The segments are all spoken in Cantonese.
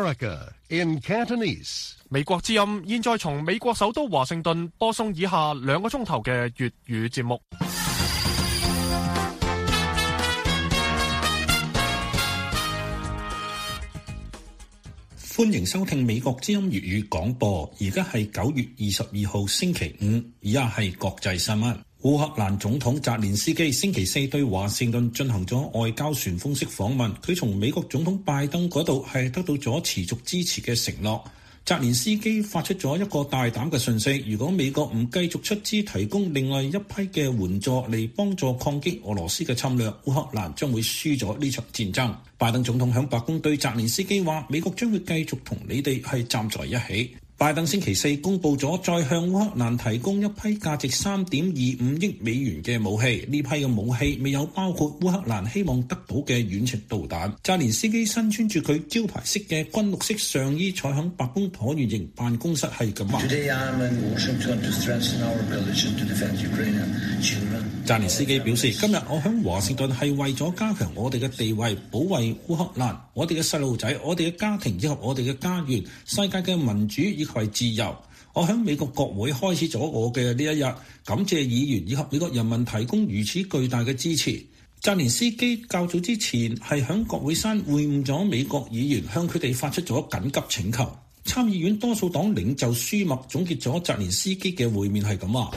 America in Cantonese. 美國之音現在從美國首都華盛頓播送以下2個鐘頭嘅粵語節目。 歡迎收聽美國之音粵語廣播，而家係9月22號星期五，以下係國際新聞。烏克蘭總統澤連斯基星期四對華盛頓進行咗外交旋風式訪問，佢從美國總統拜登嗰度係得到咗持續支持嘅承諾。澤連斯基發出咗一個大膽嘅訊息，如果美國唔繼續出資提供另外一批嘅援助嚟幫助抗擊俄羅斯嘅侵略，烏克蘭將會輸咗呢場戰爭。拜登總統響白宮對澤連斯基話，美國將會繼續同你哋係站在一起。拜登星期四公布咗再向烏克蘭提供一批價值3.25億美元嘅武器，呢批嘅武器未有包括烏克蘭希望得到嘅遠程導彈。澤連斯基身穿住佢招牌式嘅軍綠色上衣，坐響白宮橢圓形辦公室係咁話。澤連斯基表示，今日我響華盛頓係為咗加強我哋嘅地位，保衛烏克蘭，我哋嘅細路仔，我哋嘅家庭以及我哋嘅家園，世界嘅民主以及係自由。我響美國國會開始咗我嘅呢一日，感謝議員以及美國人民提供如此巨大嘅支持。澤連斯基較早之前係響國會山會晤咗美國議員，向佢哋發出咗緊急請求。參議院多數黨領袖舒默總結咗澤連斯基嘅會面係咁話。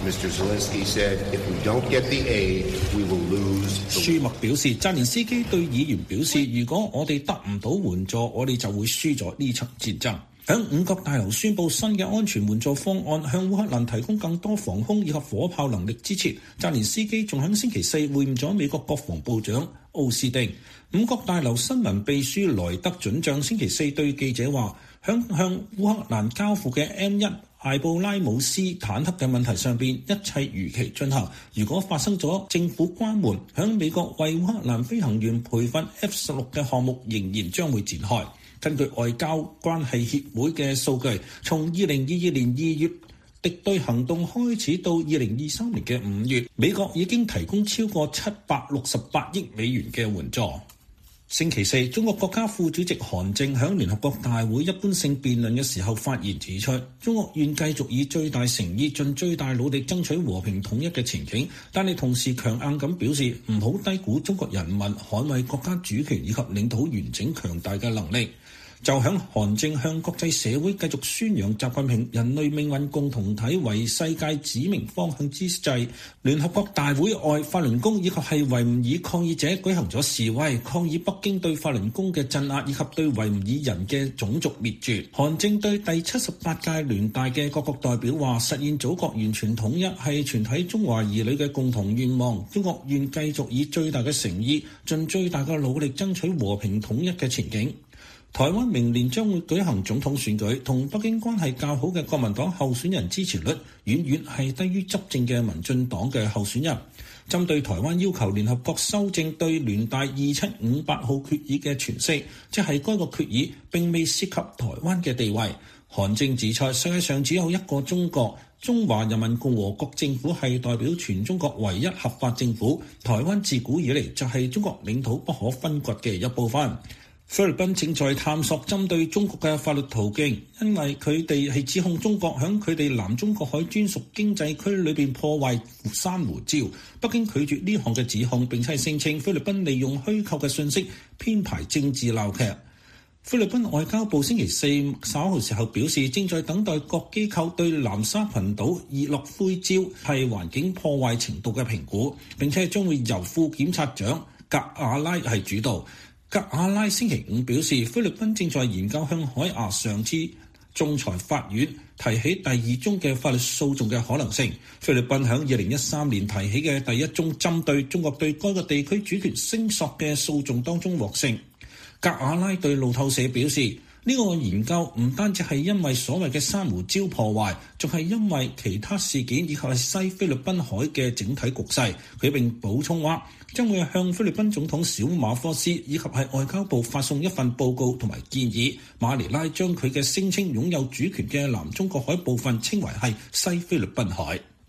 舒默表示，澤連斯基對議員表示，如果我哋得唔到援助，我哋就會輸咗呢場戰爭。響五角大樓宣布新嘅安全援助方案，向烏克蘭提供更多防空以及火炮能力支持。澤連斯基仲喺星期四會晤咗美國國防部長奧斯汀。五角大樓新聞秘書萊德准將星期四對記者話，向烏克蘭交付嘅 M1 艾布拉姆斯坦克嘅問題上邊，一切如期進行。如果發生咗政府關門，響美國為烏克蘭飛行員培訓 F-16 嘅項目仍然將會展開。根據外交關係協會嘅數據，從2022年2月敵對行動開始到2023年嘅5月，美國已經提供超過768億美元嘅援助。星期四，中國國家副主席韓正喺聯合國大會一般性辯論嘅時候發言指出，中國願繼續以最大誠意、盡最大努力爭取和平統一嘅前景，但係同時強硬咁表示唔好低估中國人民捍衛國家主權以及領土完整強大嘅能力。就響韓正向國際社會繼續宣揚習近平人類命運共同體為世界指明方向之際，聯合國大會外法輪功以及係維吾爾抗議者舉行咗示威，抗議北京對法輪功嘅鎮壓以及對維吾爾人嘅種族滅絕。韓正對第78屆聯大嘅各國代表話，實現祖國完全統一係全體中華兒女嘅共同願望，中國願繼續以最大嘅誠意，盡最大嘅努力爭取和平統一嘅前景。台灣明年將會舉行總統選舉，同北京關係較好嘅國民黨候選人支持率遠遠係低於執政嘅民進黨嘅候選人。針對台灣要求聯合國修正對聯大2758號決議嘅詮釋，即係該個決議並未涉及台灣嘅地位。韓正指出，世界上只有一個中國，中華人民共和國政府係代表全中國唯一合法政府，台灣自古以嚟就係中國領土不可分割嘅一部分。菲律賓正在探索針對中國嘅法律途徑，因為佢哋係指控中國響佢哋南中國海專屬經濟區裏邊破壞珊瑚礁。北京拒絕呢項嘅指控，並且聲稱菲律賓利用虛構嘅信息編排政治鬧劇。菲律賓外交部星期四稍後時候表示，正在等待各機構對南沙群島熱諾灰礁係環境破壞程度嘅評估，並且將會由副檢察長格瓦拉係主導。格瓦拉星期五表示，菲律賓正在研究向海牙上次仲裁法院提起第2宗嘅法律訴訟嘅可能性。菲律賓響2013年提起嘅第1宗針對中國對該個地區主權聲索嘅訴訟當中獲勝。格瓦拉對路透社表示，呢個研究唔單止係因為所謂嘅珊瑚礁破壞，仲係因為其他事件以及係西菲律賓海嘅整體局勢。佢並補充話，將會向菲律賓總統小馬科斯以及係外交部發送一份報告同埋建議。馬尼拉將佢嘅聲稱擁有主權嘅南中國海部分稱為係西菲律賓海。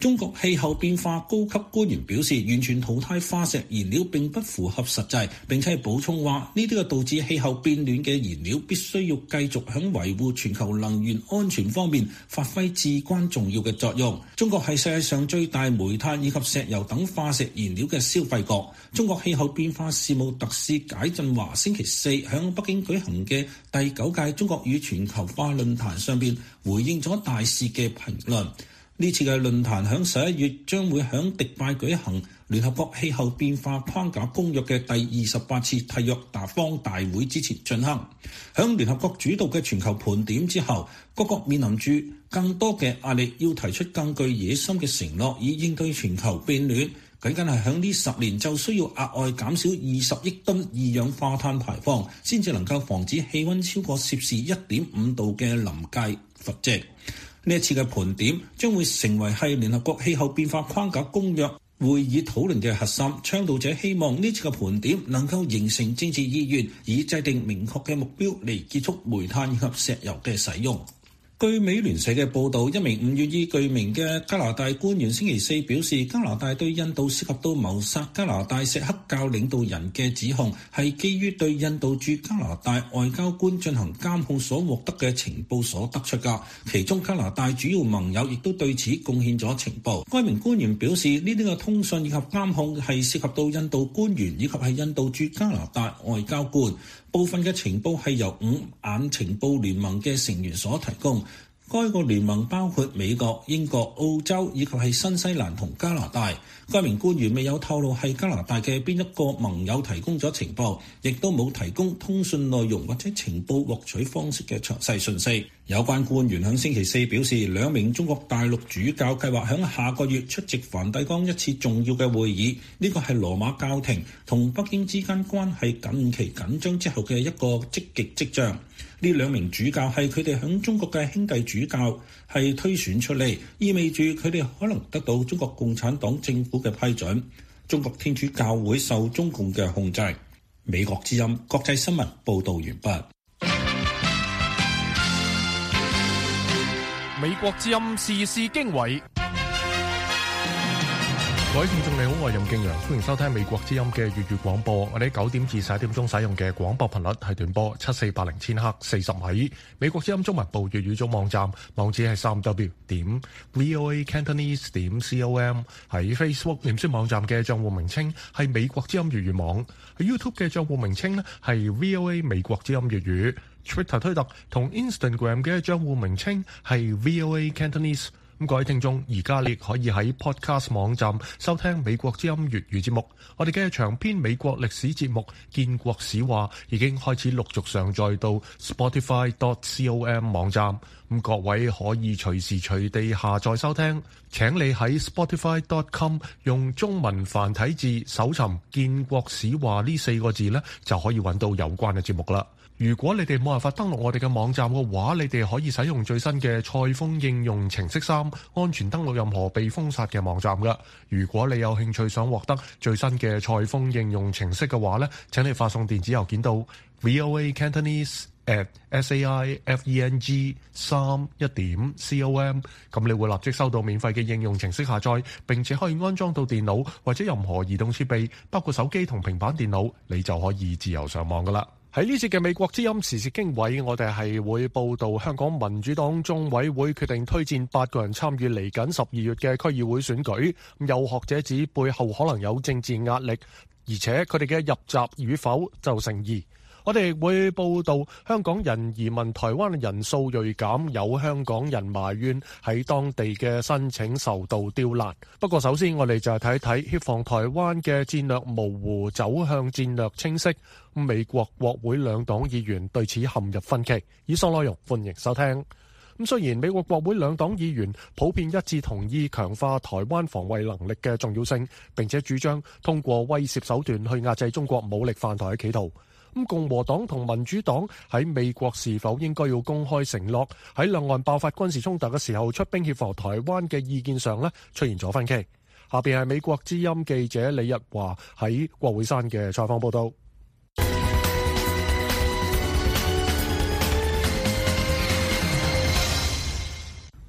中國氣候變化高級官員表示，完全淘汰化石燃料並不符合實際，並且補充話，呢啲導致氣候變暖嘅燃料必須要繼續喺維護全球能源安全方面發揮至關重要嘅作用。中國係世界上最大煤炭以及石油等化石燃料嘅消費國。中國氣候變化事務特使解振華星期四喺北京舉行嘅第9屆中國與全球化論壇上邊回應咗大使嘅評論。呢次嘅論壇喺11月將會喺迪拜舉行聯合國氣候變化框架公約嘅第28次締約方大會之前進行。喺聯合國主導嘅全球盤點之後，各國面臨住更多嘅壓力，要提出更具野心嘅承諾，以應對全球變暖。僅僅係喺呢10年就需要額外減少20億噸二氧化碳排放，先至能夠防止氣溫超過攝氏1.5度嘅臨界矽值。呢一次嘅盤點將會成為係聯合國氣候變化框架公約會議討論嘅核心。倡導者希望呢次嘅盤點能夠形成政治意願，以制定明確嘅目標嚟結束煤炭以及石油嘅使用。據美聯社嘅報導，一名唔願意具名嘅加拿大官員星期四表示，加拿大對印度涉及到謀殺加拿大錫克教領導人嘅指控係基於對印度駐加拿大外交官進行監控所獲得嘅情報所得出㗎。其中加拿大主要盟友亦都對此貢獻咗情報。該名官員表示，呢啲嘅通訊以及監控係涉及到印度官員以及係印度駐加拿大外交官。部分嘅情報係由5眼情報聯盟嘅成員所提供。該個聯盟包括美國、英國、澳洲以及係新西蘭同加拿大。該名官員未有透露係加拿大嘅邊一個盟友提供咗情報，亦都冇提供通訊內容或者情報獲取方式嘅詳細信息。有關官員喺星期四表示，2名中國大陸主教計劃喺下個月出席梵蒂岡一次重要嘅會議。呢個係羅馬教廷同北京之間關係近期緊張之後嘅一個積極跡象。呢2名主教係佢哋喺中國嘅兄弟主教係推選出嚟，意味住佢哋可能得到中國共產黨政府嘅批准。中國天主教會受中共嘅控制。美國之音國際新聞報導完畢。 美國之音時事經緯。各位聽眾你好，我係任敬陽，歡迎收聽美國之音嘅粵語廣播。我哋9點至11點鐘使用嘅廣播頻率係短波7480千赫40米。美國之音中文部粵語組網站網址係3w.voacantonese.com。喺 Facebook 臉書網站嘅賬戶名稱係美國之音粵語網。喺 YouTube 嘅賬戶名稱呢係 VOA 美國之音粵語。Twitter 推特同 Instagram 嘅賬戶名稱係 VOA Cantonese。各位聽眾，而家你可以喺 Podcast 網站收聽美國之音粵語節目。我哋嘅長篇美國歷史節目《建國史話》已經開始陸續上載到 Spotify.com 網站。各位可以隨時隨地下載收聽。請你喺 Spotify.com 用中文繁體字搜尋《建國史話》呢4個字呢，就可以揾到有關嘅節目啦。如果你哋冇辦法登錄我哋嘅網站嘅話，你哋可以使用最新嘅賽風應用程式3，安全登錄任何被封殺嘅網站㗎。如果你有興趣想獲得最新嘅賽風應用程式嘅話呢，請你發送電子郵件到 voacantonese@saifeng3.com， 咁你會立即收到免費嘅應用程式下載，並且可以安裝到電腦或者任何移動設備，包括手機同平板電腦，你就可以自由上網㗎啦。喺呢節嘅美國之音時事經緯，我哋係會報道香港民主黨中委會決定推薦8個人參與嚟緊12月嘅區議會選舉。有學者指背後可能有政治壓力，而且佢哋嘅入閘與否就成疑。我哋會報道香港人移民台灣嘅人數銳減，有香港人埋怨喺當地嘅申請受到刁難。不過首先我哋就係睇睇協防台灣嘅戰略模糊走向戰略清晰。美國國會兩黨議員對此陷入分歧。以上內容歡迎收聽。雖然美國國會兩黨議員普遍一致同意強化台灣防衛能力嘅重要性，並且主張通過威懾手段去壓制中國武力犯台嘅企圖。共和黨同民主黨喺美國是否應該要公開承諾喺兩岸爆發軍事衝突嘅時候出兵協防台灣嘅意見上出現咗分歧。下邊係美國之音記者李日華喺國會山嘅採訪報道。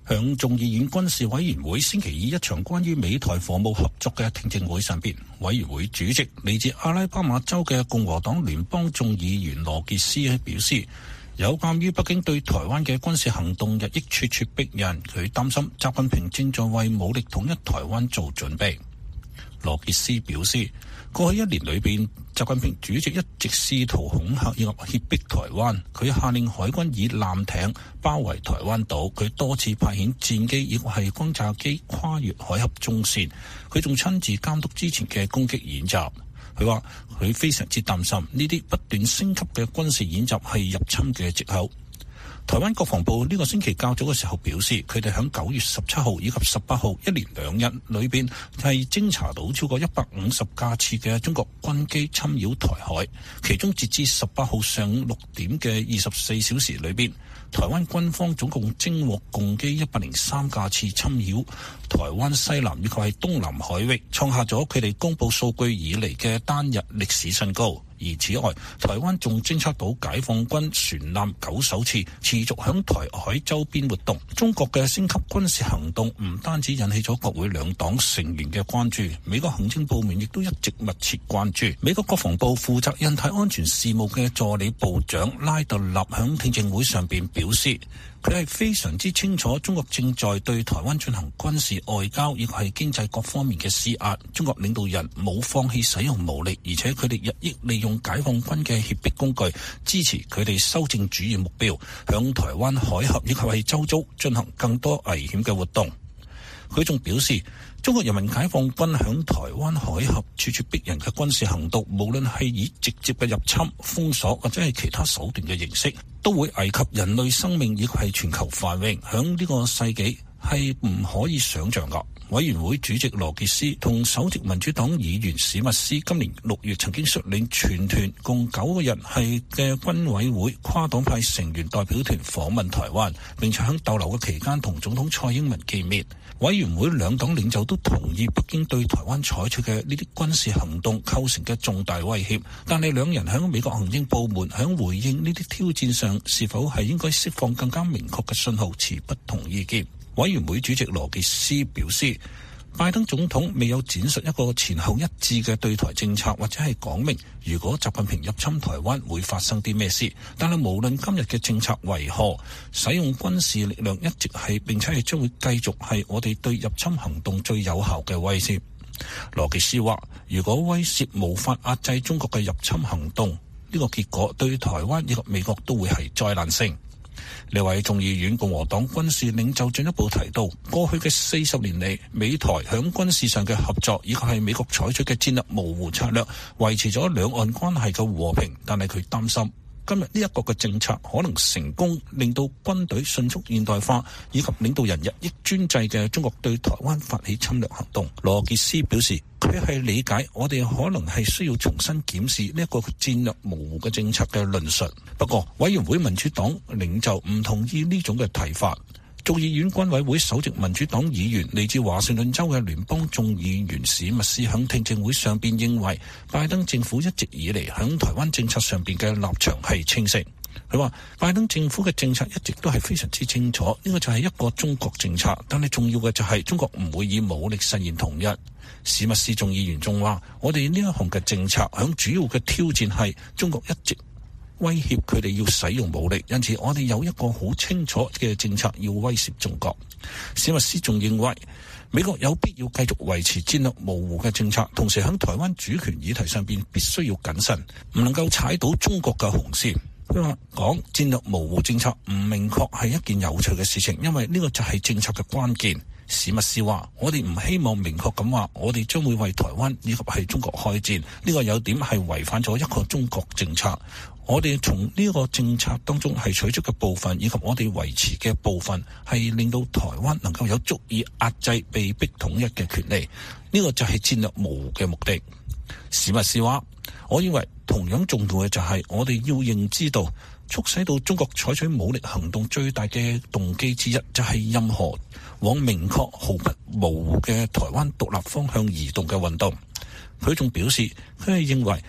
響眾議院軍事委員會星期二一場關於美台防務合作嘅聽證會上邊，委員會主席嚟自阿拉巴馬州嘅共和黨聯邦眾議員羅傑斯表示，有鑒於北京對台灣嘅軍事行動日益咄咄逼人，佢擔心習近平正在為武力統一台灣做準備。羅傑斯表示，過去一年裏邊，習近平主席一直試圖恐嚇以及脅迫台灣。佢下令海軍以艦艇包圍台灣島，佢多次派遣戰機亦係轟炸機跨越海峽中線。佢仲親自監督之前嘅攻擊演習。佢話佢非常之擔心呢啲不斷升級嘅軍事演習係入侵嘅藉口。台灣國防部呢個星期較早嘅時候表示，佢哋響9月17號以及18號一連2日裏邊係偵查到超過150架次嘅中國軍機侵擾台海，其中截至18號上午6點嘅24小時裏邊，台灣軍方總共偵獲共機103架次侵擾台灣西南以及係東南海域，創下咗佢哋公布數據以嚟嘅單日歷史新高。而此外，台灣仲偵測到解放軍船艦9艘次持續響台海周邊活動。中國嘅升級軍事行動唔單止引起咗國會兩黨成員嘅關注，美國行政部門亦都一直密切關注。美國國防部負責印太安全事務嘅助理部長拉特納響聽證會上邊表示，佢係非常之清楚中國正在對台灣進行軍事外交亦係經濟各方面嘅施壓。中國領導人冇放棄使用武力，而且佢哋日益利用解放軍嘅脅迫工具，支持佢哋修正主義目標，向台灣海峽以及係周遭進行更多危險嘅活動。佢仲表示，中國人民解放軍響台灣海峽咄咄逼人嘅軍事行動，無論係以直接嘅入侵、封鎖或者係其他手段嘅形式，都會危及人類生命以及係全球繁榮，響呢個世紀係唔可以想象噶。委員會主席羅傑斯同首席民主黨議員史密斯今年6月曾經率領全團共9個人係嘅軍委會跨黨派成員代表團訪問台灣，並且喺逗留嘅期間同總統蔡英文見面。委員會兩黨領袖都同意北京對台灣採取嘅呢啲軍事行動構成嘅重大威脅，但係兩人喺美國行政部門喺回應呢啲挑戰上是否係應該釋放更加明確嘅信號持不同意見。委員會主席羅傑斯表示，拜登總統未有展述一個前後一致嘅對台政策，或者係講明如果習近平入侵台灣會發生啲咩事。但係無論今日嘅政策為何，使用軍事力量一直係並且係將會繼續係我哋對入侵行動最有效嘅威懾。羅傑斯話，如果威懾無法壓制中國嘅入侵行動，呢個結果對台灣以及美國都會係災難性。呢位眾議院共和黨軍事領袖進一步提到，過去嘅40年嚟，美台響軍事上嘅合作以及係美國採取嘅戰略模糊策略，維持咗兩岸關係嘅和平。但係佢擔心今日呢一個嘅政策可能成功令到軍隊迅速現代化，以及領導人日益專制嘅中國對台灣發起侵略行動。羅傑斯表示，佢係理解我哋可能係需要重新檢視呢一個戰略模糊嘅政策嘅論述。不過，委員會民主黨領袖唔同意呢種嘅睇法。眾議院軍委會首席民主黨議員嚟自華盛頓州嘅聯邦眾議員史密斯響聽證會上邊認為，拜登政府一直以嚟響台灣政策上邊嘅立場係清晰。佢話拜登政府嘅政策一直都係非常之清楚，呢個就係一個中國政策，但係重要嘅就係中國唔會以武力實現統一。史密斯眾議員仲話，我哋呢一項嘅政策響主要嘅挑戰係中國一直威脅佢哋要使用武力，因此我哋有一個好清楚嘅政策要威懾中國。史密斯仲認為，美國有必要繼續維持戰略模糊嘅政策，同時喺台灣主權議題上邊必須要謹慎，唔能夠踩到中國嘅紅線。佢話講戰略模糊政策唔明確係一件有趣嘅事情，因為呢個就係政策嘅關鍵。史密斯話，我哋唔希望明確咁話我哋將會為台灣以及係中國開戰，呢個有點係違反咗一個中國政策。我哋從呢個政策當中係取出嘅部分，以及我哋維持嘅部分，係令到台灣能夠有足以壓制被逼統一嘅權利。呢個就係戰略模糊嘅目的。史密斯話，我認為同樣重要嘅就係我哋要認知到，促使到中國採取武力行動最大嘅動機之一，就係任何往明確毫不模糊嘅台灣獨立方向移動嘅運動。佢仲表示，佢係認為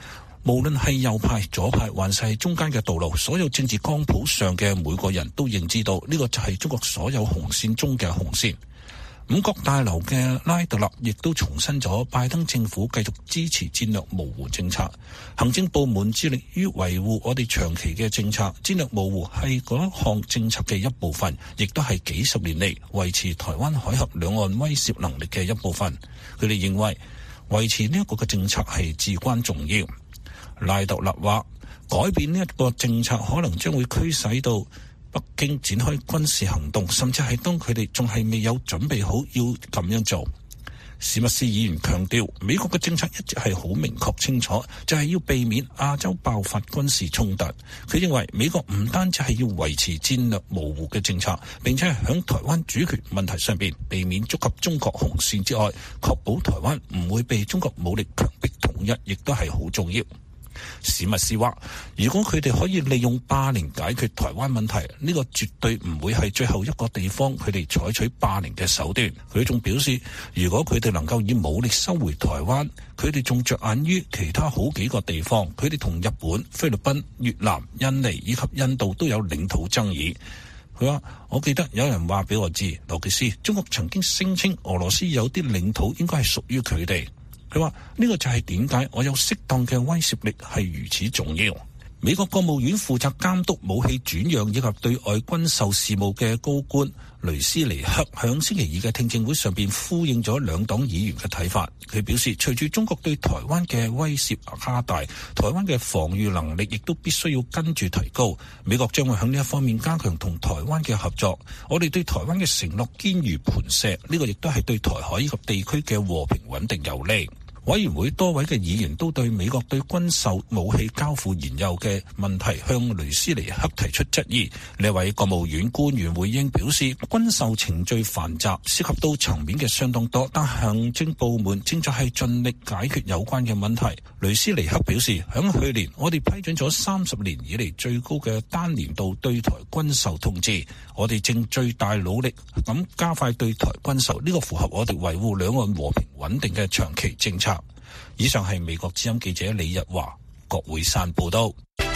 無論係右派、左派，還是係中間嘅道路，所有政治光譜上嘅每個人都認知到呢個就係中國所有紅線中嘅紅線。五角大樓嘅拉特勒亦都重申咗拜登政府繼續支持戰略模糊政策，行政部門致力於維護我哋長期嘅政策，戰略模糊係嗰一項政策嘅一部分，亦都係幾十年嚟維持台灣海峽兩岸威懾能力嘅一部分。佢哋認為維持呢一個嘅政策係至關重要。拉特勒話，改變呢一個政策可能將會驅使到北京展開軍事行動，甚至係當佢哋仲係未有準備好要咁樣做。史密斯議員強調，美國嘅政策一直係好明確清楚，就係要避免亞洲爆發軍事衝突。佢認為美國唔單止係要維持戰略模糊嘅政策，並且係響台灣主權問題上邊避免觸及中國紅線之外，確保台灣唔會被中國武力強迫統一，亦都係好重要。史密斯話，如果佢哋可以利用霸凌解決台灣問題，呢個絕對唔會係最後一個地方佢哋採取霸凌嘅手段。佢仲表示，如果佢哋能夠以武力收回台灣，佢哋仲着眼於其他好幾個地方。佢哋同日本、菲律賓、越南、印尼以及印度都有領土爭議。佢話，我記得有人話俾我知，尤其是中國曾經聲稱俄羅斯有啲領土應該係屬於佢哋。佢話呢個就係點解我有適當嘅威懾力係如此重要。美國國務院負責監督武器轉讓以及對外軍售事務嘅高官雷斯尼克響星期二嘅聽證會上邊呼應咗兩黨議員嘅睇法。佢表示，隨住中國對台灣嘅威懾加大，台灣嘅防禦能力亦都必須要跟住提高。美國將會響呢一方面加強同台灣嘅合作。我哋對台灣嘅承諾堅如磐石，呢個亦都係對台海以及地區嘅和平穩定有利。委員會多位嘅議員都對美國對軍售武器交付研究嘅問題向雷斯尼克提出質疑。呢位國務院官員回應表示，軍售程序繁雜，涉及到層面嘅相當多，但行政部門正在係盡力解決有關嘅問題。雷斯尼克表示，響去年我哋批准咗30年以嚟最高嘅單年度對台軍售通知，我哋正最大努力咁加快對台軍售，呢個符合我哋維護兩岸和平穩定嘅長期政策。以上係美國之音記者李日華，郭會山報道。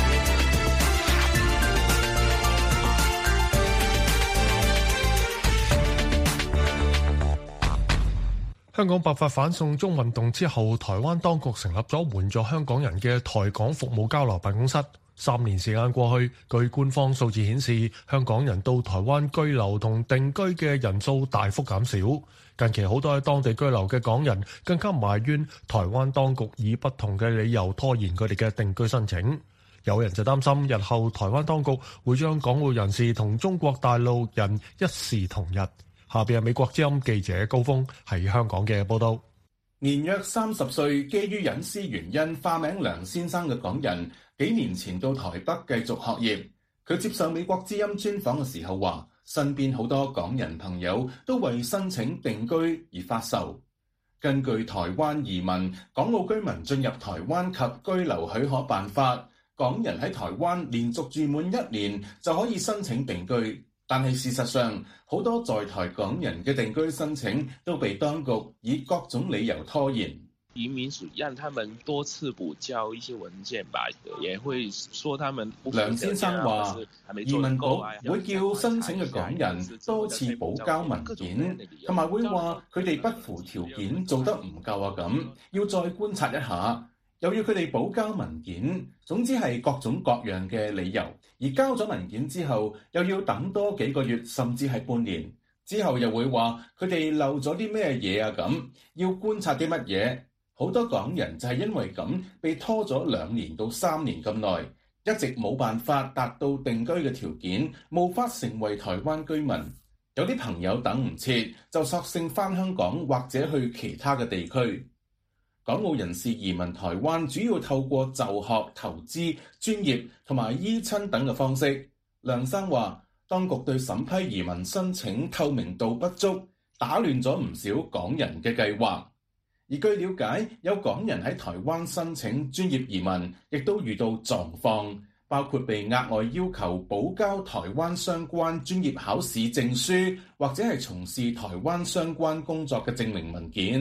香港爆發反送中運動之後，台灣當局成立咗援助香港人嘅台港服務交流辦公室。3年時間過去，據官方數字顯示，香港人到台灣居留同定居嘅人數大幅減少。近期好多喺當地居留嘅港人更加埋怨台灣當局以不同嘅理由拖延佢哋嘅定居申請。有人就擔心日後台灣當局會將港澳人士同中國大陸人一視同仁。下邊係美國之音記者高峰喺香港嘅報道。 年約30歲，基於隱私原因化名梁先生嘅港人，幾年前到台北繼續學業。佢接受美國之音專訪嘅時候話，身邊好多港人朋友都為申請定居而發愁。根據台灣移民港澳居民進入台灣及居留許可辦法，港人喺台灣連續住滿1年就可以申請定居。但係事實上，好多在台港人嘅定居申請都被當局以各種理由拖延。 移民署讓他們多次補交一些文件吧，也會說他們不。 梁先生話，移民局會叫申請嘅港人多次補交文件，同埋會話佢哋不符條件做得唔夠啊，咁要再觀察一下，又要佢哋補交文件，總之係各種各樣嘅理由。而交咗文件之後，又要等多幾個月，甚至係半年之後，又會話佢哋漏咗啲咩嘢啊，咁要觀察啲乜嘢。好多港人就係因為咁被拖咗2年到3年咁耐，一直冇辦法達到定居嘅條件，無法成為台灣居民。有啲朋友等唔切，就索性返香港或者去其他嘅地區。港澳人士移民台灣主要透過就學、投資、專業同埋依親等嘅方式。梁生話，當局對審批移民申請透明度不足，打亂咗唔少港人嘅計劃。而據了解，有港人喺台灣申請專業移民，亦都遇到狀況，包括被額外要求補交台灣相關專業考試證書，或者係從事台灣相關工作嘅證明文件。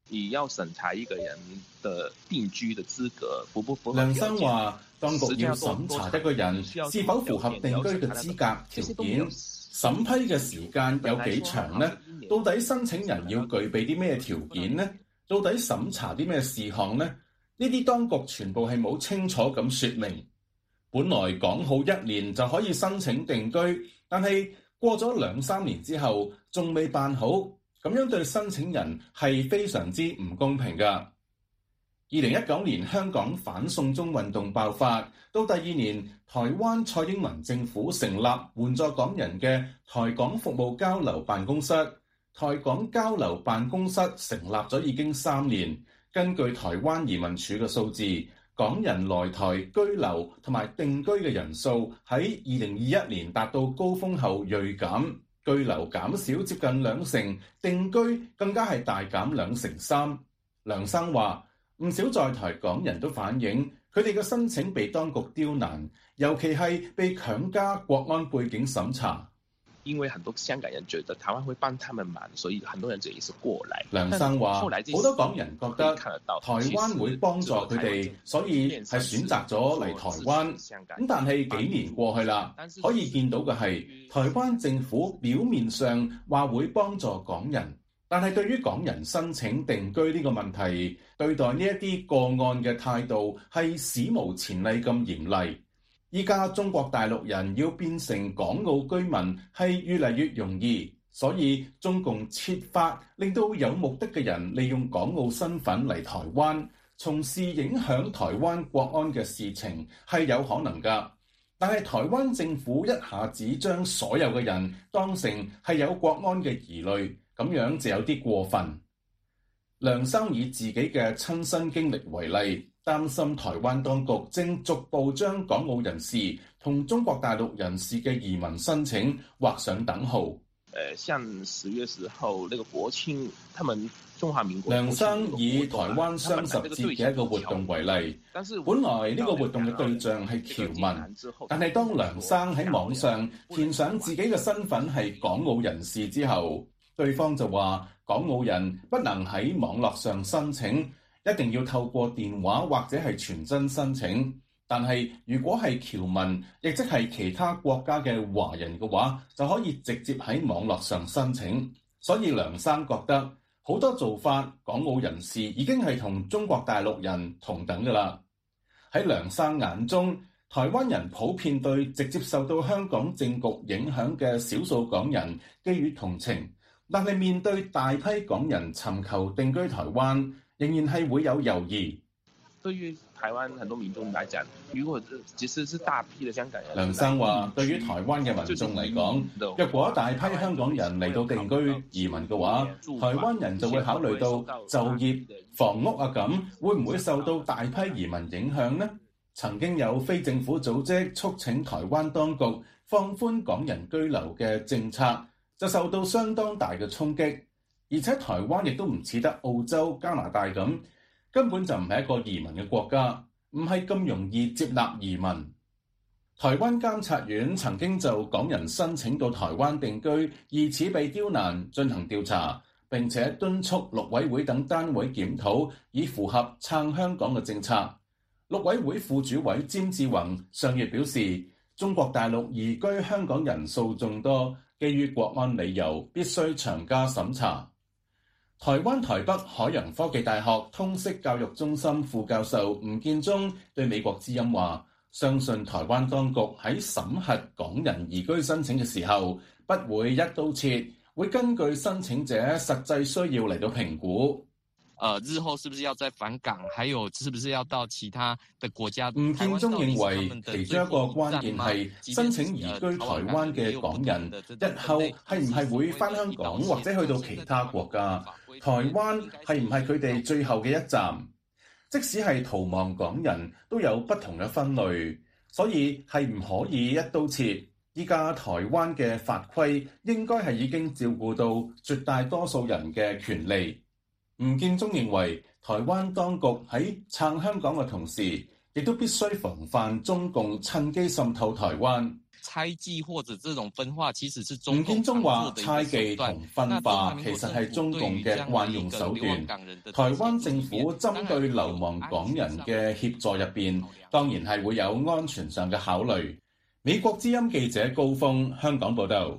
你要審查一個人的定居的資格符不符合梁生話，當局要審查一個人是否符合定居嘅資格條件，審批嘅時間有幾長呢？到底申請人要具備啲咩條件呢？到底審查啲咩事項呢？呢啲當局全部係冇清楚咁說明。本來講好1年就可以申請定居，但係過咗2-3年之後仲未辦好，咁樣對申請人係非常之唔公平㗎。2019年香港反送中運動爆發，到第2年，台灣蔡英文政府成立援助港人嘅台港服務交流辦公室。台港交流辦公室成立咗已經3年，根據台灣移民署嘅數字，港人來台居留同埋定居嘅人數喺2021年達到高峰後銳減，居留減少接近20%，定居更加係大減2成3。梁生話，唔少在台港人都反映，佢哋嘅申請被當局刁難，尤其係被強加國安背景審查。 因為很多香港人覺得台灣會幫他們忙，所以很多人就也是過來。 梁生話，好多港人覺得台灣會幫助佢哋，所以係選擇咗嚟台灣。咁但係幾年過去啦，可以見到嘅係台灣政府表面上話會幫助港人，但係對於港人申請定居呢個問題，對待呢一啲個案嘅態度係史無前例咁嚴厲。依家中國大陸人要變成港澳居民係越嚟越容易，所以中共設法令到有目的嘅人利用港澳身份嚟台灣，從事影響台灣國安嘅事情係有可能㗎。但係台灣政府一下子將所有嘅人當成係有國安嘅疑慮，咁樣就有啲過分。梁生以自己嘅親身經歷為例，擔心台灣當局正逐步將港澳人士同中國大陸人士嘅移民申請畫上等號。 像10月10號那個國慶，他們中華民國。 梁生以台灣雙十節嘅一個活動為例，本來呢個活動嘅對象係僑民，但係當梁生喺網上填上自己嘅身份係港澳人士之後，對方就話港澳人不能喺網絡上申請，一定要透過電話或者係傳真申請。但係如果係僑民，亦即係其他國家嘅華人嘅話，就可以直接喺網絡上申請。所以梁生覺得好多做法，港澳人士已經係同中國大陸人同等㗎啦。喺梁生眼中，台灣人普遍對直接受到香港政局影響嘅少數港人寄予同情，但係面對大批港人尋求定居台灣，仍然係會有猶豫。 對於台灣很多民眾來講，如果即使是大批的香港人， 梁生話：對於台灣嘅民眾嚟講，若果大批香港人嚟到定居移民嘅話，台灣人就會考慮到就業、房屋啊咁，會唔會受到大批移民影響呢？曾經有非政府組織促請台灣當局放寬港人居留嘅政策，就受到相當大嘅衝擊。而且台灣亦都唔似得澳洲、加拿大咁，根本就唔係一個移民嘅國家，唔係咁容易接納移民。台灣監察院曾經就港人申請到台灣定居疑似被刁難進行調查，並且敦促陸委會等單位檢討，以符合撐香港嘅政策。陸委會副主委詹志宏上月表示，中國大陸移居香港人數眾多，基於國安理由，必須長加審查。台灣台北海洋科技大學通識教育中心副教授吳建中對美國之音話，相信台灣當局喺審核港人移居申請嘅時候，不會一刀切，會根據申請者實際需要嚟到評估。 日後是不是要再返港，還有是不是要到其他的國家？ 吳建中認為其中一個關鍵係申請移居台灣嘅港人，日後係唔係會返香港或者去到其他國家？台灣係唔係佢哋最後嘅一站？即使係逃亡港人都有不同嘅分類，所以係唔可以一刀切。依家台灣嘅法規應該係已經照顧到絕大多數人嘅權利。吳建中認為，台灣當局喺撐香港嘅同時，亦亦都必須防範中共趁機滲透台灣。 猜忌或者這種分化其實是中共。 吳建中話：猜忌同分化其實係中共嘅慣用手段。台灣政府針對流亡港人嘅協助入邊，當然係會有安全上嘅考慮。美國之音記者高峰香港報道。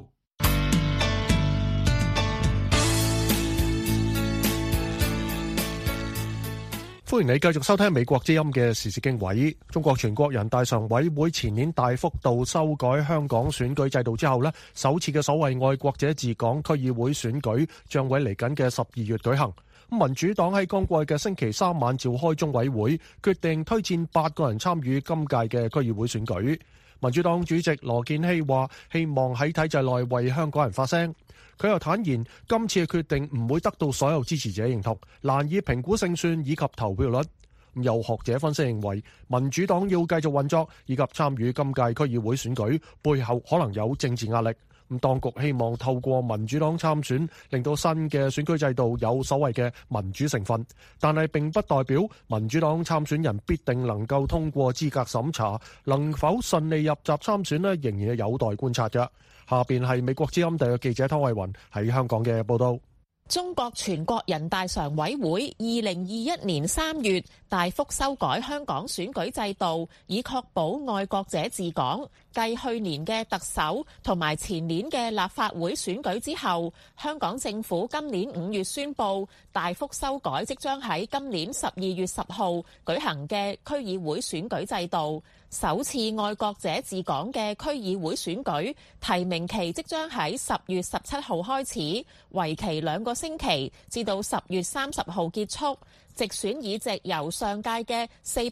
歡迎你繼續收聽美國之音嘅時事經緯。中國全國人大常委會前年大幅度修改香港選舉制度之後，首次嘅所謂愛國者治港區議會選舉將會嚟緊嘅12月舉行。民主黨喺剛過去嘅星期三晚召開中委會，決定推薦8個人參與今屆嘅區議會選舉。民主黨主席羅健熙話：希望喺體制內為香港人發聲。佢又坦言，今次嘅決定唔會得到所有支持者認同，難以評估勝算以及投票率。有學者分析認為，民主黨要繼續運作以及參與今屆區議會選舉，背後可能有政治壓力。當局希望透過民主黨參選，令到新嘅選舉制度有所謂嘅民主成分，但係並不代表民主黨參選人必定能夠通過資格審查，能否順利入閘參選呢，仍然係有待觀察嘅。下邊係美國之音特約記者湯慧雲喺香港嘅報道。 中國全國人大常委會2021年3月大幅修改香港選舉制度，以確保愛國者治港。繼去年嘅特首同埋前年嘅立法會選舉之後，香港政府今年5月宣布大幅修改即將喺今年12月10號舉行嘅區議會選舉制度。首次愛國者治港嘅區議會選舉提名期即將喺10月17號開始，為期2個星期，至到10月30號結束。直選議席由上屆嘅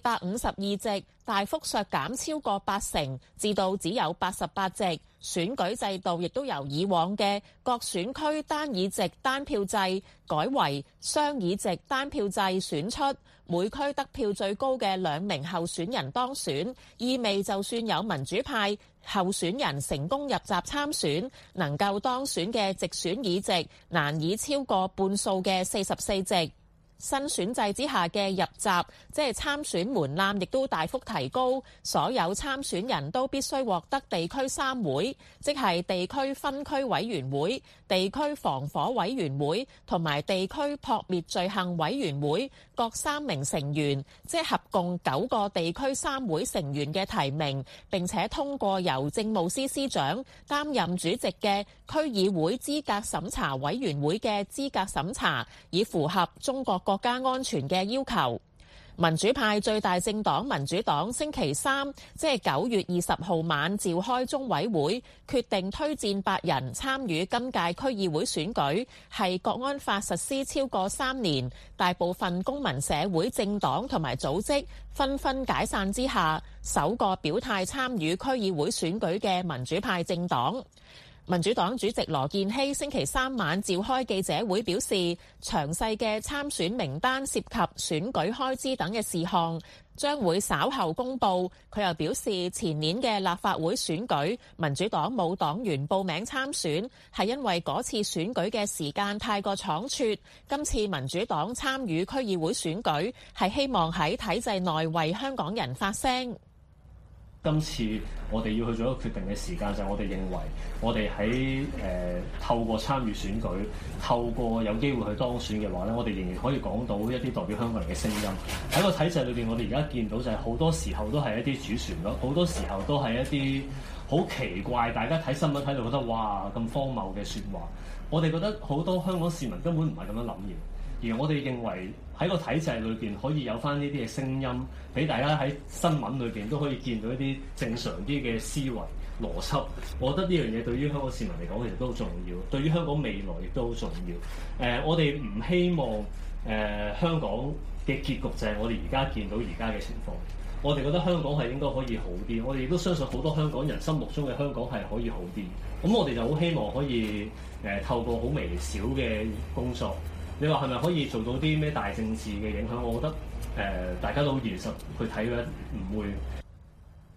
452席大幅削減超過80%，至到只有88席。選舉制度亦都由以往嘅各選區單議席單票制改為雙議席單票制選出，每區得票最高嘅2名候選人當選，意味就算有民主派候選人成功入閘參選，能夠當選嘅直選議席難以超過半數嘅44席。新選制之下嘅入閘，即係參選門檻亦都大幅提高，所有參選人都必須獲得地區3會，即係地區分區委員會、地區防火委員會同埋地區撲滅罪行委員會各3名成員，即係合共9個地區3會成員嘅提名，並且通過由政務司司長擔任主席嘅區議會資格審查委員會嘅資格審查，以符合中國國家安全嘅要求。民主派最大政黨民主黨星期三，即係9月20號晚召開中委會，決定推薦8人參與今屆區議會選舉，係國安法實施超過3年，大部分公民社會政黨同埋組織紛紛解散之下，首個表態參與區議會選舉嘅民主派政黨。民主黨主席羅健熙星期三晚召開記者會表示，詳細嘅參選名單涉及選舉開支等嘅事項將會稍後公佈。佢又表示，前年嘅立法會選舉，民主黨冇黨員報名參選，係因為嗰次選舉嘅時間太過倉促。今次民主黨參與區議會選舉，係希望喺體制內為香港人發聲。 今次我哋要去做一個決定嘅時間，就係我哋認為我哋喺透過參與選舉，透過有機會去當選嘅話咧，我哋仍然可以講到一啲代表香港人嘅聲音。喺個體制裏邊，我哋而家見到就係好多時候都係一啲主旋律，好多時候都係一啲好奇怪，大家睇新聞睇到覺得哇咁荒謬嘅説話。我哋覺得好多香港市民根本唔係咁樣諗嘅。而我哋認為喺個體制裏邊可以有翻呢啲嘅聲音，俾大家喺新聞裏邊都可以見到一啲正常啲嘅思維邏輯。我覺得呢樣嘢對於香港市民嚟講其實都好重要，對於香港未來亦都好重要。我哋唔希望香港嘅結局就係我哋而家見到而家嘅情況。我哋覺得香港係應該可以好啲，我哋亦都相信好多香港人心目中嘅香港係可以好啲。咁我哋就好希望可以透過好微小嘅工作。你話係咪可以做到啲咩大政治嘅影響？我覺得大家都好現實去睇嘅，唔會。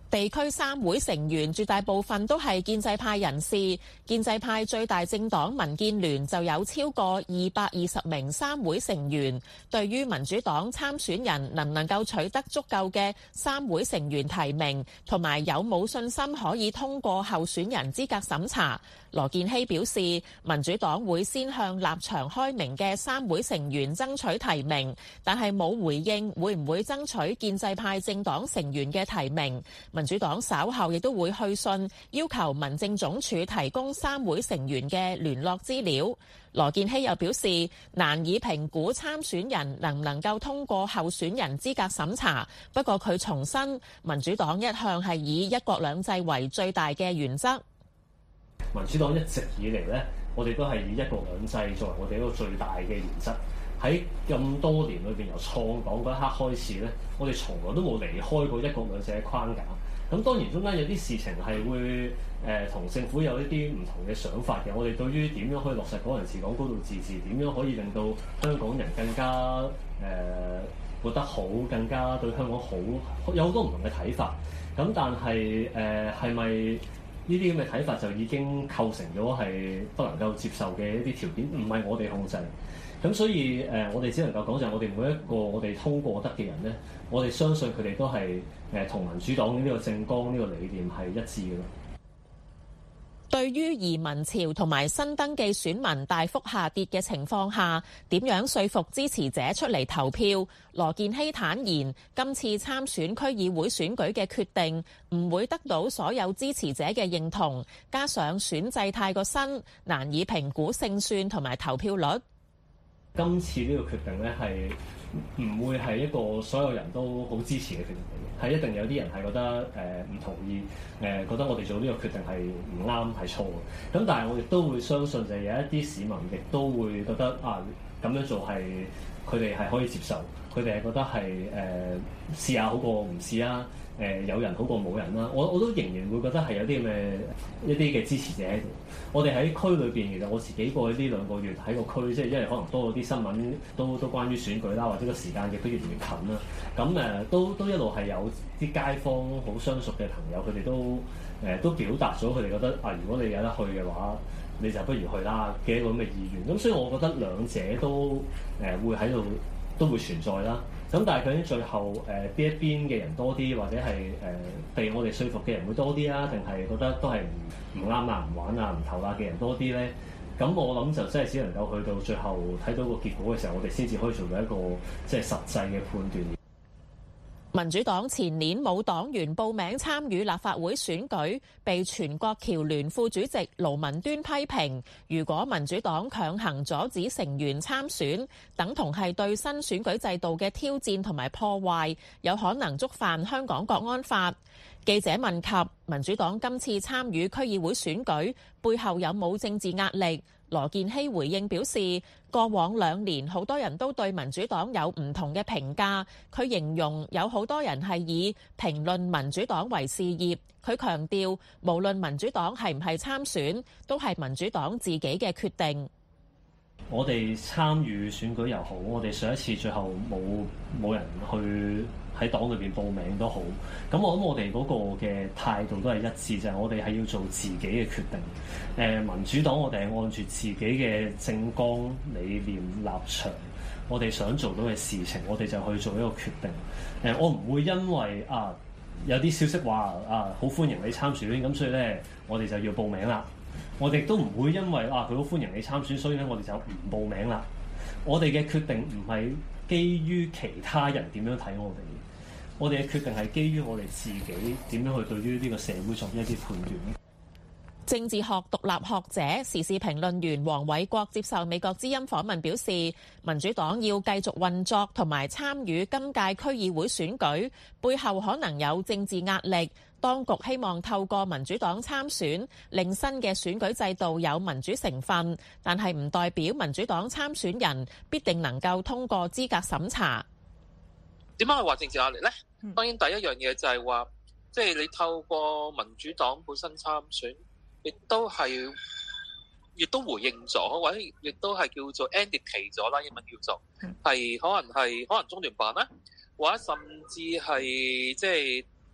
地區3會成員絕大部分都係建制派人士，建制派最大政黨民建聯就有超過220名3會成員。對於民主黨參選人能唔能夠取得足夠嘅3會成員提名，同埋有冇信心可以通過候選人資格審查，羅健熙表示，民主黨會先向立場開明嘅3會成員爭取提名，但係冇回應會唔會爭取建制派政黨成員嘅提名。民主黨稍後亦都會去信要求民政總署提供3會成員嘅聯絡資料。羅健熙又表示，難以評估參選人能唔能夠通過候選人資格審查，不過佢重申民主黨一向係以一國兩制為最大嘅原則。 民主黨一直以嚟咧，我哋都係以一國兩制作為我哋一個最大嘅原則。喺咁多年裏邊，由創黨嗰一刻開始咧，我哋從來都冇離開過一國兩制嘅框架。咁當然中間有啲事情係會同政府有一啲唔同嘅想法嘅。我哋對於點樣可以落實港人治港、高度自治，點樣可以令到香港人更加活得好，更加對香港好，有好多唔同嘅睇法。咁但係係咪呢啲咁嘅睇法就已經構成咗係不能夠接受嘅一啲條件？唔係我哋控制。咁所以我哋只能夠講就係我哋每一個我哋通過得嘅人咧，我哋相信佢哋都係同民主黨呢個政綱呢個理念係一致嘅咯。 對於移民潮同埋新登記選民大幅下跌嘅情況下，點樣說服支持者出嚟投票？羅健熙坦言，今次參選區議會選舉嘅決定唔會得到所有支持者嘅認同，加上選制太過新，難以評估勝算同埋投票率。 今次呢個決定咧係唔會係一個所有人都好支持嘅決定嚟嘅，係一定有啲人係覺得唔同意，覺得我哋做呢個決定係唔啱係錯嘅。咁但係我亦都會相信就係有一啲市民亦都會覺得咁樣做係佢哋係可以接受，佢哋係覺得係試下好過唔試啊。有人好過冇人啦，我都仍然會覺得係有啲一啲嘅支持者喺度。我哋喺區裏邊，其實我自己過去呢2個月喺個區，即係因為可能多咗啲新聞都關於選舉啦，或者個時間亦都越嚟越近啦。咁都一路係有啲街坊好相熟嘅朋友，佢哋都表達咗佢哋覺得如果你有得去嘅話，你就不如去啦嘅一個咁嘅意願。咁所以我覺得兩者都會喺度都會存在啦。咁但係究竟最後邊一邊嘅人多啲，或者係被我哋說服嘅人會多啲啊？定係覺得都係唔啱啊、唔玩啊、唔投啊嘅人多啲咧？咁我諗就真係只能夠去到最後睇到個結果嘅時候，我哋先至可以做到一個即係實際嘅判斷。 民主黨前年冇黨員報名參與立法會選舉，被全國僑聯副主席盧文端批評，如果民主黨強行阻止成員參選，等同係對新選舉制度嘅挑戰同埋破壞，有可能觸犯香港國安法。記者問及民主黨今次參與區議會選舉背後有冇政治壓力？羅健熙回應表示，過往2年好多人都對民主黨有唔同嘅評價，佢形容有好多人係以評論民主黨為事業。佢強調，無論民主黨係唔係參選，都係民主黨自己嘅決定。 我哋參與選舉又好，我哋上一次最後冇人去喺黨裏邊報名都好，咁我諗我哋嗰個嘅態度都係一致，就係我哋係要做自己嘅決定。民主黨我哋係按住自己嘅政綱理念立場，我哋想做到嘅事情，我哋就去做一個決定。我唔會因為有啲消息話好歡迎你參選，咁所以咧我哋就要報名啦。我哋都唔會因為佢好歡迎你參選，所以咧我哋就唔報名啦。我哋嘅決定唔係基於其他人點樣睇我哋嘅決定係基於我哋自己點樣去對於呢個社會作一啲判斷。 政治學獨立學者、時事評論員黃偉國接受美國之音訪問表示，民主黨要繼續運作同埋參與今屆區議會選舉，背後可能有政治壓力。當局希望透過民主黨參選，令新嘅選舉制度有民主成分，但係唔代表民主黨參選人必定能夠通過資格審查。 點解話政治壓力呢？當然第一樣嘢就係話，即係你透過民主黨本身參選，亦都回應咗，或者亦都係叫做 indicate 咗啦，英文叫做係可能中聯辦啦，或者甚至係即係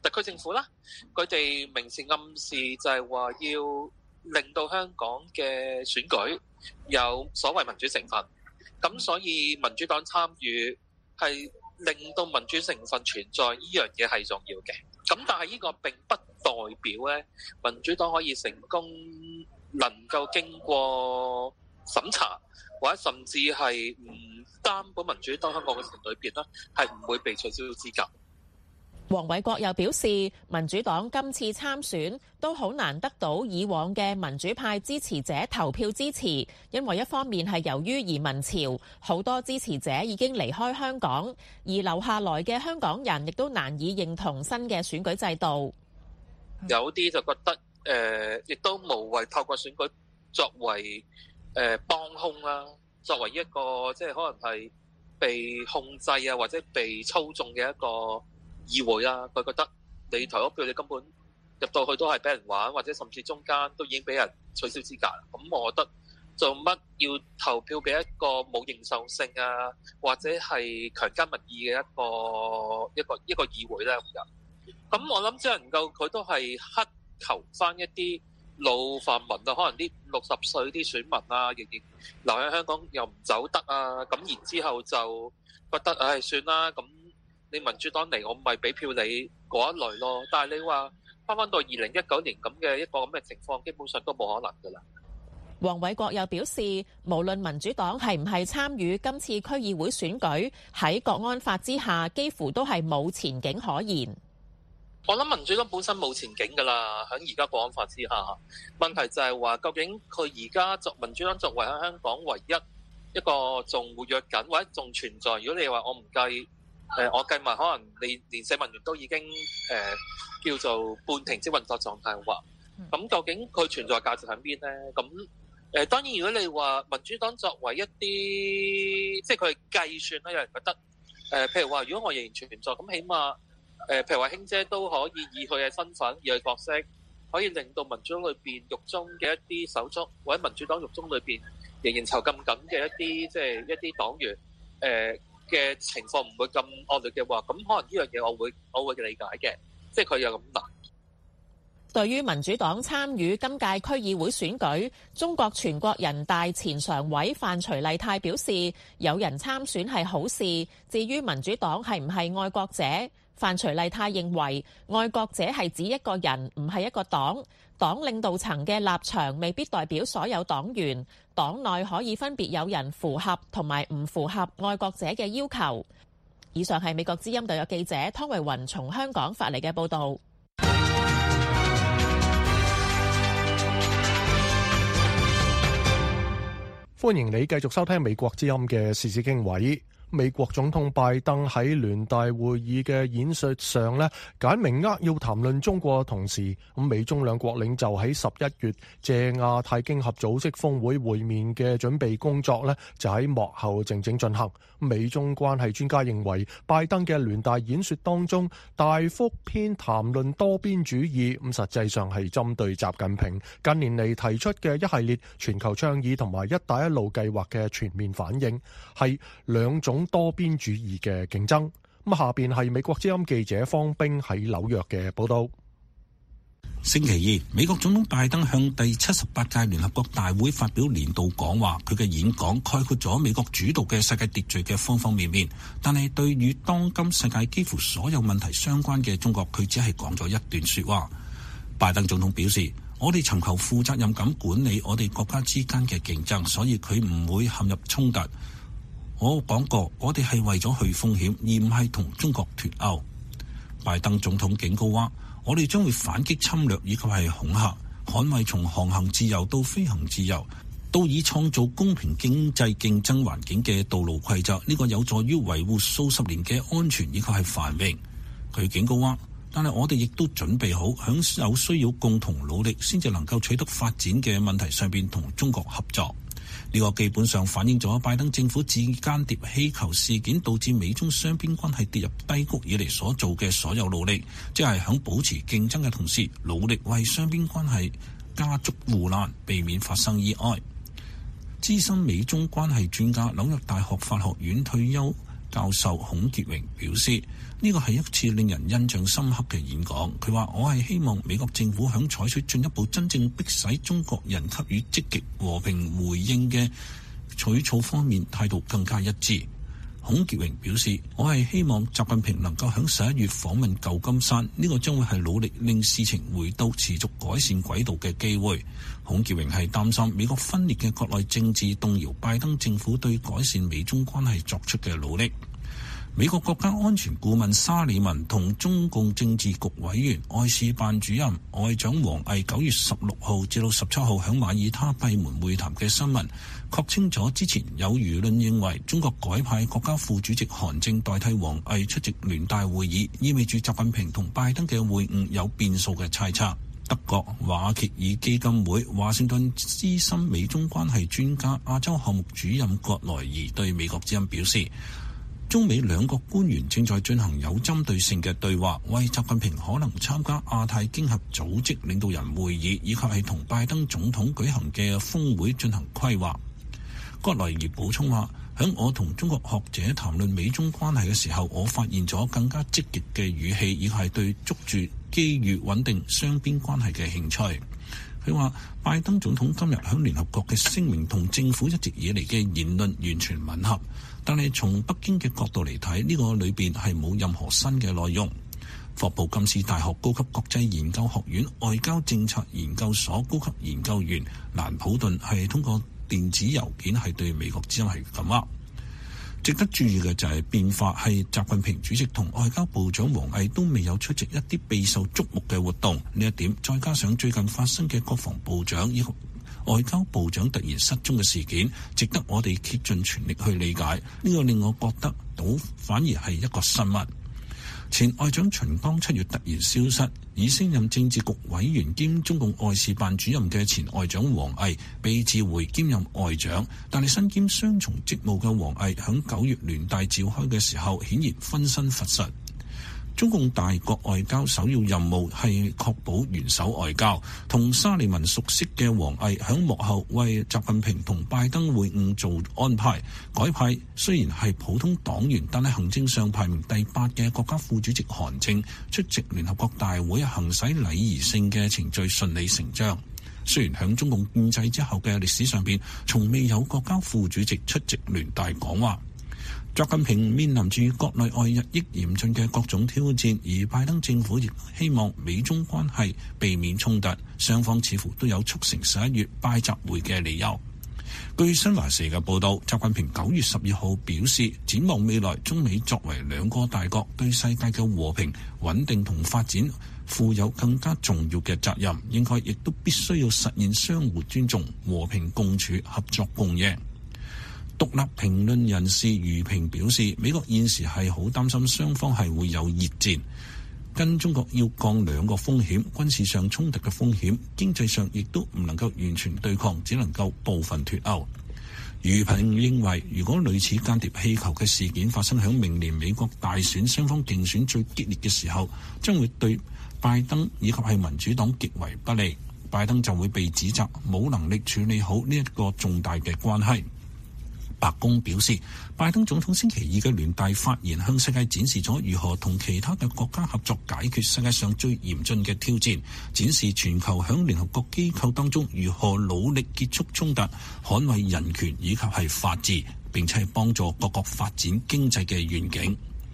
特區政府啦，佢哋明示暗示就係話要令到香港嘅選舉有所謂民主成分，咁所以民主黨參與係令到民主成分存在，呢樣嘢係重要嘅。咁但係呢個並不代表咧，民主黨可以成功能夠經過審查，或者甚至係唔擔保民主黨香港嘅團裏邊啦，係唔會被取消資格。 黃偉國又表示，民主黨今次參選都好難得到以往嘅民主派支持者投票支持，因為一方面係由於移民潮，好多支持者已經離開香港，而留下來嘅香港人亦都難以認同新嘅選舉制度。 有啲就覺得亦都無謂透過選舉作為幫兇啦，作為一個即係可能係被控制啊或者被操縱嘅一個議會啦，佢覺得你投咗票，你根本入到去都係俾人玩，或者甚至中間都已經俾人取消資格。咁我覺得做乜要投票俾一個冇認受性啊，或者係強姦民意嘅一個議會咧咁樣。咁我諗只能夠佢都係乞求翻一啲老泛民啊，可能啲60歲啲選民啊，仍然留喺香港又唔走得啊，咁然之後就覺得唉算啦咁。你民主黨嚟，我咪俾票你嗰一類咯。但係你話翻到2019年咁嘅一個咁嘅情況，基本上都冇可能噶啦。 黃偉國又表示，無論民主黨係唔係參與今次區議會選舉，喺國安法之下，幾乎都係冇前景可言。 我諗民主黨本身冇前景噶啦，喺而家國安法之下，問題就係話究竟佢而家民主黨作為喺香港唯一一個仲活躍緊或者仲存在，如果你話我唔計。我計埋可能你連社民連都已經叫做半停止運作狀態話，咁究竟佢存在價值喺邊咧？咁當然如果你話民主黨作為一啲即係佢計算啦，有人覺得譬如話如果我仍然存在，咁起碼譬如話卿姐都可以以佢嘅身份、以佢角色，可以令到民主黨裏邊獄中嘅一啲手足，或者民主黨獄中裏邊仍然囚禁緊嘅一啲即係一啲黨員嘅情況唔會咁惡劣嘅話，咁可能呢樣嘢我會理解嘅，即係佢有咁難。 對於民主黨參與今屆區議會選舉，中國全國人大前常委范徐麗泰表示，有人參選係好事。至於民主黨係唔係愛國者，范徐麗泰認為愛國者係指一個人，唔係一個黨。黨領導層嘅立場未必代表所有黨員，黨內可以分別有人符合同埋唔符合愛國者嘅要求。以上係美國之音特約記者湯慧雲從香港發嚟嘅報導。 歡迎你繼續收聽美國之音嘅時事經緯。美國總統拜登喺聯大會議嘅演說上咧，簡明扼要談論中國同時，美中兩國領袖喺11月借亞太經合組織峰會會面嘅準備工作咧，就喺幕後靜靜進行。美中關係專家認為，拜登嘅聯大演說當中大幅偏談論多邊主義，實際上係針對習近平近年嚟提出嘅一系列全球倡議同埋一帶一路計劃嘅全面反應，係兩種多邊主義嘅競爭。下邊係美國之音記者方冰喺紐約嘅報道。 星期二，美國總統拜登向第78屆聯合國大會發表年度講話，佢嘅演講概括咗美國主導嘅世界秩序嘅方方面面，但係對與當今世界幾乎所有問題相關嘅中國，佢只係講咗一段說話。拜登總統表示，我哋尋求負責任咁管理我哋國家之間嘅競爭，所以佢唔會陷入衝突。我講過，我哋係為咗去風險，而唔係同中國脫鉤。拜登總統警告話，我哋將會反擊侵略以及係恐嚇，捍衛從航行自由到飛行自由，都以創造公平經濟競爭環境嘅道路規則。呢個有助於維護數十年嘅安全以及係繁榮。佢警告話，但係我哋亦都準備好喺有需要共同努力先至能夠取得發展嘅問題上邊同中國合作。呢個基本上反映咗拜登政府自間諜氣球事件導致美中雙邊關係跌入低谷以嚟所做嘅所有努力，即係喺保持競爭嘅同時，努力為雙邊關係加足護欄，避免發生意外。資深美中關係專家、紐約大學法學院退休教授孔傑榮表示，呢個係一次令人印象深刻嘅演講。佢話：我係希望美國政府響採取進一步真正迫使中國人給予積極和平回應嘅取措方面態度更加一致。孔傑榮表示，我係希望習近平能夠喺11月訪問舊金山，呢個將會係努力令事情回到持續改善軌道嘅機會。孔傑榮係擔心美國分裂嘅國內政治動搖拜登政府對改善美中關係作出嘅努力。美國國家安全顧問沙利文同中共政治局委員外事辦主任外長王毅9月16號至到17號喺馬耳他閉門會談嘅新聞，確清咗之前有輿論認為中國改派國家副主席韓正代替王毅出席聯大會議，意味住習近平同拜登嘅會晤有變數嘅猜測。德國華歇爾基金會華盛頓資深美中關係專家亞洲項目主任葛萊儀對美國之音表示，中美兩國官員正在進行有針對性嘅對話，為習近平可能參加亞太經合組織領導人會議以及係同拜登總統舉行嘅峰會進行規劃。葛萊儀補充話，響我同中國學者談論美中關係嘅時候，我發現咗更加積極嘅語氣，以及係對捉住機遇穩定雙邊關係嘅興趣。佢話，拜登總統今日響聯合國嘅聲明同政府一直以嚟嘅言論完全吻合，但係從北京嘅角度嚟睇，呢個裏邊係冇任何新嘅內容。霍普金斯大學高級國際研究學院外交政策研究所高級研究員蘭普頓係通過電子郵件係對美國之音係咁話。值得注意嘅就係變化係習近平主席同外交部長王毅都未有出席一啲備受矚目嘅活動，呢一點再加上最近發生嘅國防部長以及外交部長突然失蹤嘅事件，值得我哋竭盡全力去理解。呢個令我覺得到反而係一個新聞。前外長秦剛7月突然消失，已升任政治局委員兼中共外事辦主任嘅前外長王毅被召回兼任外長，但係身兼雙重職務嘅王毅響9月聯大召開嘅時候顯然分身乏術。中共大國外交首要任務係確保元首外交，同沙利文熟悉嘅王毅響幕後為習近平同拜登會晤做安排。改派雖然係普通黨員，但係行政上排名第8嘅國家副主席韓正出席聯合國大會，行使禮儀性嘅程序順理成章。雖然響中共建制之後嘅歷史上邊，從未有國家副主席出席聯大講話。習近平面臨住國內外日益嚴峻嘅各種挑戰，而拜登政府亦希望美中關係避免衝突，雙方似乎都有促成11月拜習會嘅理由。據新華社嘅報道，習近平9月12號表示，展望未來，中美作為兩個大國，對世界嘅和平、穩定同發展負有更加重要嘅責任，應該亦都必須要實現相互尊重、和平共處、合作共贏。獨立評論人士余平表示，美國現時係好擔心雙方係會有熱戰，跟中國要降兩個風險：軍事上衝突嘅風險，經濟上亦都唔能夠完全對抗，只能夠部分脫鉤。余平認為，如果類似間諜氣球嘅事件發生喺明年美國大選雙方競選最激烈嘅時候，將會對拜登以及係民主黨極為不利，拜登就會被指責冇能力處理好呢一個重大嘅關係。白宮表示，拜登總統星期2嘅聯大發言向世界展示咗如何同其他嘅國家合作解決世界上最嚴峻嘅挑戰，展示全球響聯合國機構當中如何努力結束衝突、捍衛人權以及係法治，並且係幫助各國發展經濟嘅願景。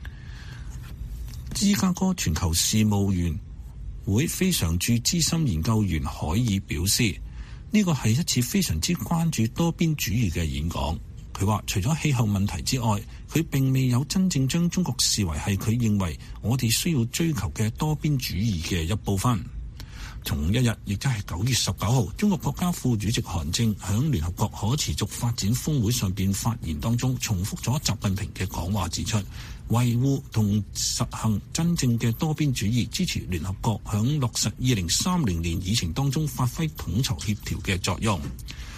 芝加哥全球事務員會非常駐資深研究員海爾表示，呢個係一次非常之關注多邊主義嘅演講。佢話，除咗氣候問題之外，佢並未有真正將中國視為係佢認為我哋需要追求嘅多邊主義嘅一部分。同一日，亦即係9月19號，中國國家副主席韓正響聯合國可持續發展峰會上邊發言當中，重複咗習近平嘅講話，指出維護同實行真正嘅多邊主義，支持聯合國響落實2030年議程當中發揮統籌協調嘅作用。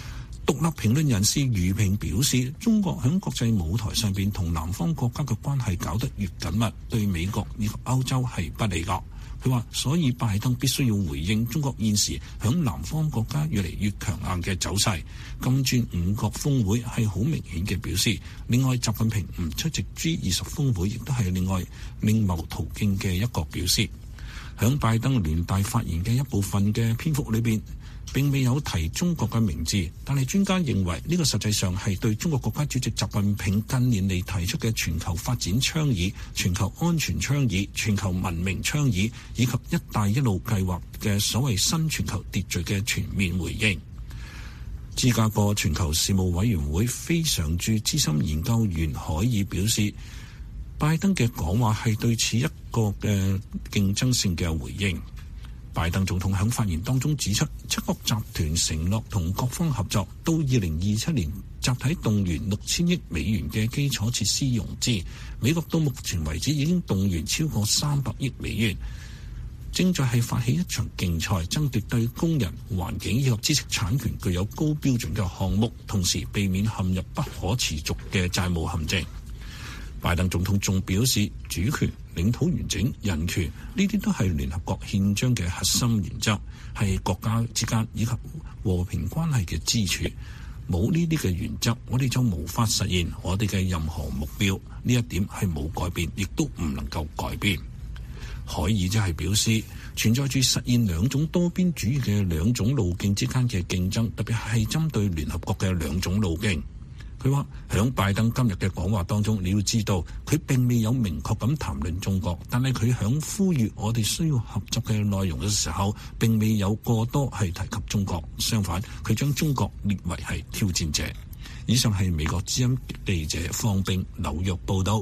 獨立評論人士余平表示，中國喺國際舞台上邊同南方國家嘅關係搞得越緊密，對美國以及歐洲係不利㗎。佢話，所以拜登必須要回應中國現時喺南方國家越嚟越強硬嘅走勢。金磚五國峰會係好明顯嘅表示。另外，習近平唔出席 G20 峰會，亦都係另外另謀途徑嘅一個表示。喺拜登聯大發言嘅一部分嘅篇幅裏邊，並未有提中國嘅名字，但係專家認為呢個實際上係對中國國家主席習近平近年嚟提出嘅全球發展倡議、全球安全倡議、全球文明倡議以及一帶一路計劃嘅所謂新全球秩序嘅全面回應。芝加哥全球事務委員會非常駐資深研究員海爾表示，拜登嘅講話係對此一個嘅競爭性嘅回應。拜登總統喺發言當中指出，七國集團承諾同各方合作，到2027年集體動員6000億美元嘅基礎設施融資。美國到目前為止已經動員超過300億美元，正在係發起一場競賽，爭奪對工人、環境以及知識產權具有高標準嘅項目，同時避免陷入不可持續嘅債務陷阱。拜登總統仲表示，主權、領土完整、人權呢啲都係聯合國憲章嘅核心原則，係國家之間以及和平關係嘅支柱。冇呢啲嘅原則，我哋就無法實現我哋嘅任何目標。呢一點係冇改變，亦都唔能夠改變。海爾則係表示，存在住實現兩種多邊主義嘅兩種路徑之間嘅競爭，特別係針對聯合國嘅兩種路徑。佢話響拜登今日嘅講話當中，你要知道佢並未有明確咁談論中國，但係佢響呼籲我哋需要合作嘅內容嘅時候，並未有過多係提及中國。相反，佢將中國列為係挑戰者。以上係美國之音記者方冰紐約報道。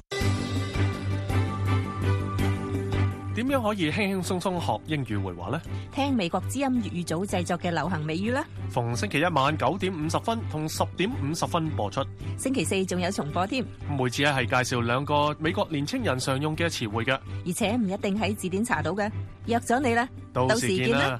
點樣可以輕輕鬆鬆學英語會話呢？ 聽美國之音粵語組製作嘅流行美語啦。 逢星期一晚9點50分同10點50分播出。 星期四仲有重播添。 每次係介紹2個美國年青人常用嘅詞彙嘅， 而且唔一定喺字典查到嘅。約咗你啦， 到時見啦。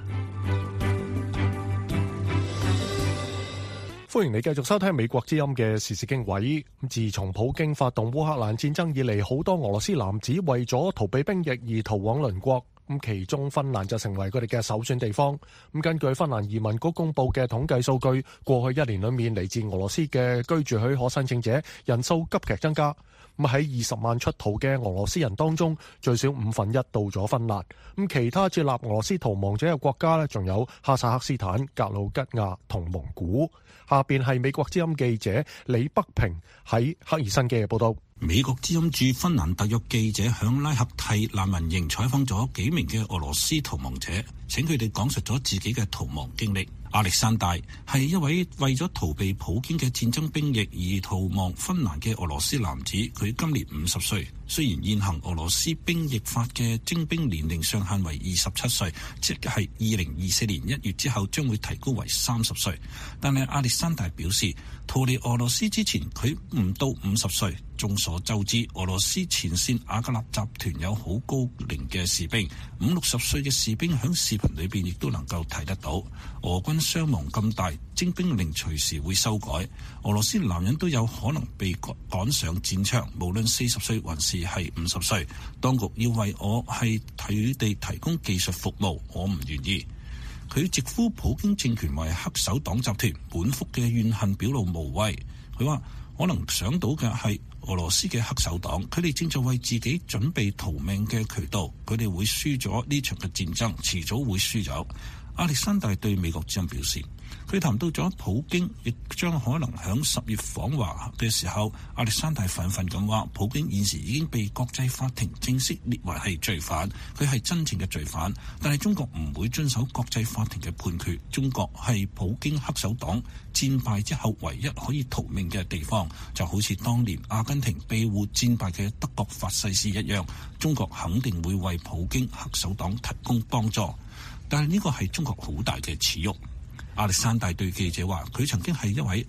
歡迎你繼續收聽美國之音嘅時事經緯。自從普京發動烏克蘭戰爭以嚟，好多俄羅斯男子為咗逃避兵役而逃往鄰國。其中芬蘭就成為佢哋嘅首選地方。根據芬蘭移民局公布嘅統計數據，過去1年裏面嚟自俄羅斯嘅居住許可申請者人數急劇增加。喺20萬出逃嘅俄羅斯人當中，最少1/5到咗芬蘭。其他接納俄羅斯逃亡者嘅國家呢，仲有哈薩克斯坦、格魯吉亞同蒙古。下邊係美國之音記者李北平喺赫爾辛基嘅報道。 美國之音駐芬蘭特約記者響拉合蒂難民營採訪咗幾名嘅俄羅斯逃亡者，請佢哋講述咗自己嘅逃亡經歷。亞歷山大係一位為咗逃避普京嘅戰爭兵役而逃亡芬蘭嘅俄羅斯男子，佢今年50歲。雖然現行俄羅斯兵役法嘅徵兵年齡上限為27歲，即係2024年1月之後將會提高為30歲，但係亞歷山大表示，逃離俄羅斯之前佢唔到50歲。眾所周知，俄羅斯前線瓦格納集團有好高齡嘅士兵，50-60歲嘅士兵響視頻裏邊亦都能夠睇得到。俄軍傷亡咁大，徵兵令隨時會修改。俄羅斯男人都有可能被趕上戰場，無論40歲還是係50歲。當局要為我係佢哋提供技術服務，我唔願意。佢直呼普京政權為黑手黨集團，滿腹嘅怨恨表露無遺。佢話可能想到嘅係俄羅斯嘅黑手黨，佢哋正在為自己準備逃命嘅渠道，佢哋會輸咗呢場嘅戰爭，遲早會輸走。亞歷山大對美國之音表示，佢談到咗普京亦將可能響10月訪華嘅時候，亞歷山大憤憤咁話，普京現時已經被國際法庭正式列為係罪犯，佢係真正嘅罪犯，但係中國唔會遵守國際法庭嘅判決。中國係普京黑手黨戰敗之後唯一可以逃命嘅地方，就好似當年阿根廷庇護戰敗嘅德國法西斯一樣，中國肯定會為普京黑手黨提供幫助。但係呢個係中國好大嘅恥辱。亞歷山大對記者話，佢曾經係一位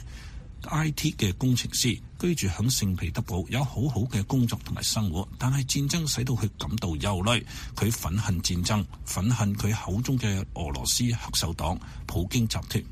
IT 嘅工程師，居住響聖彼得堡，有好好嘅工作同埋生活。但係戰爭使到佢感到憂慮，佢憤恨戰爭，憤恨佢口中嘅俄羅斯黑手黨普京集團。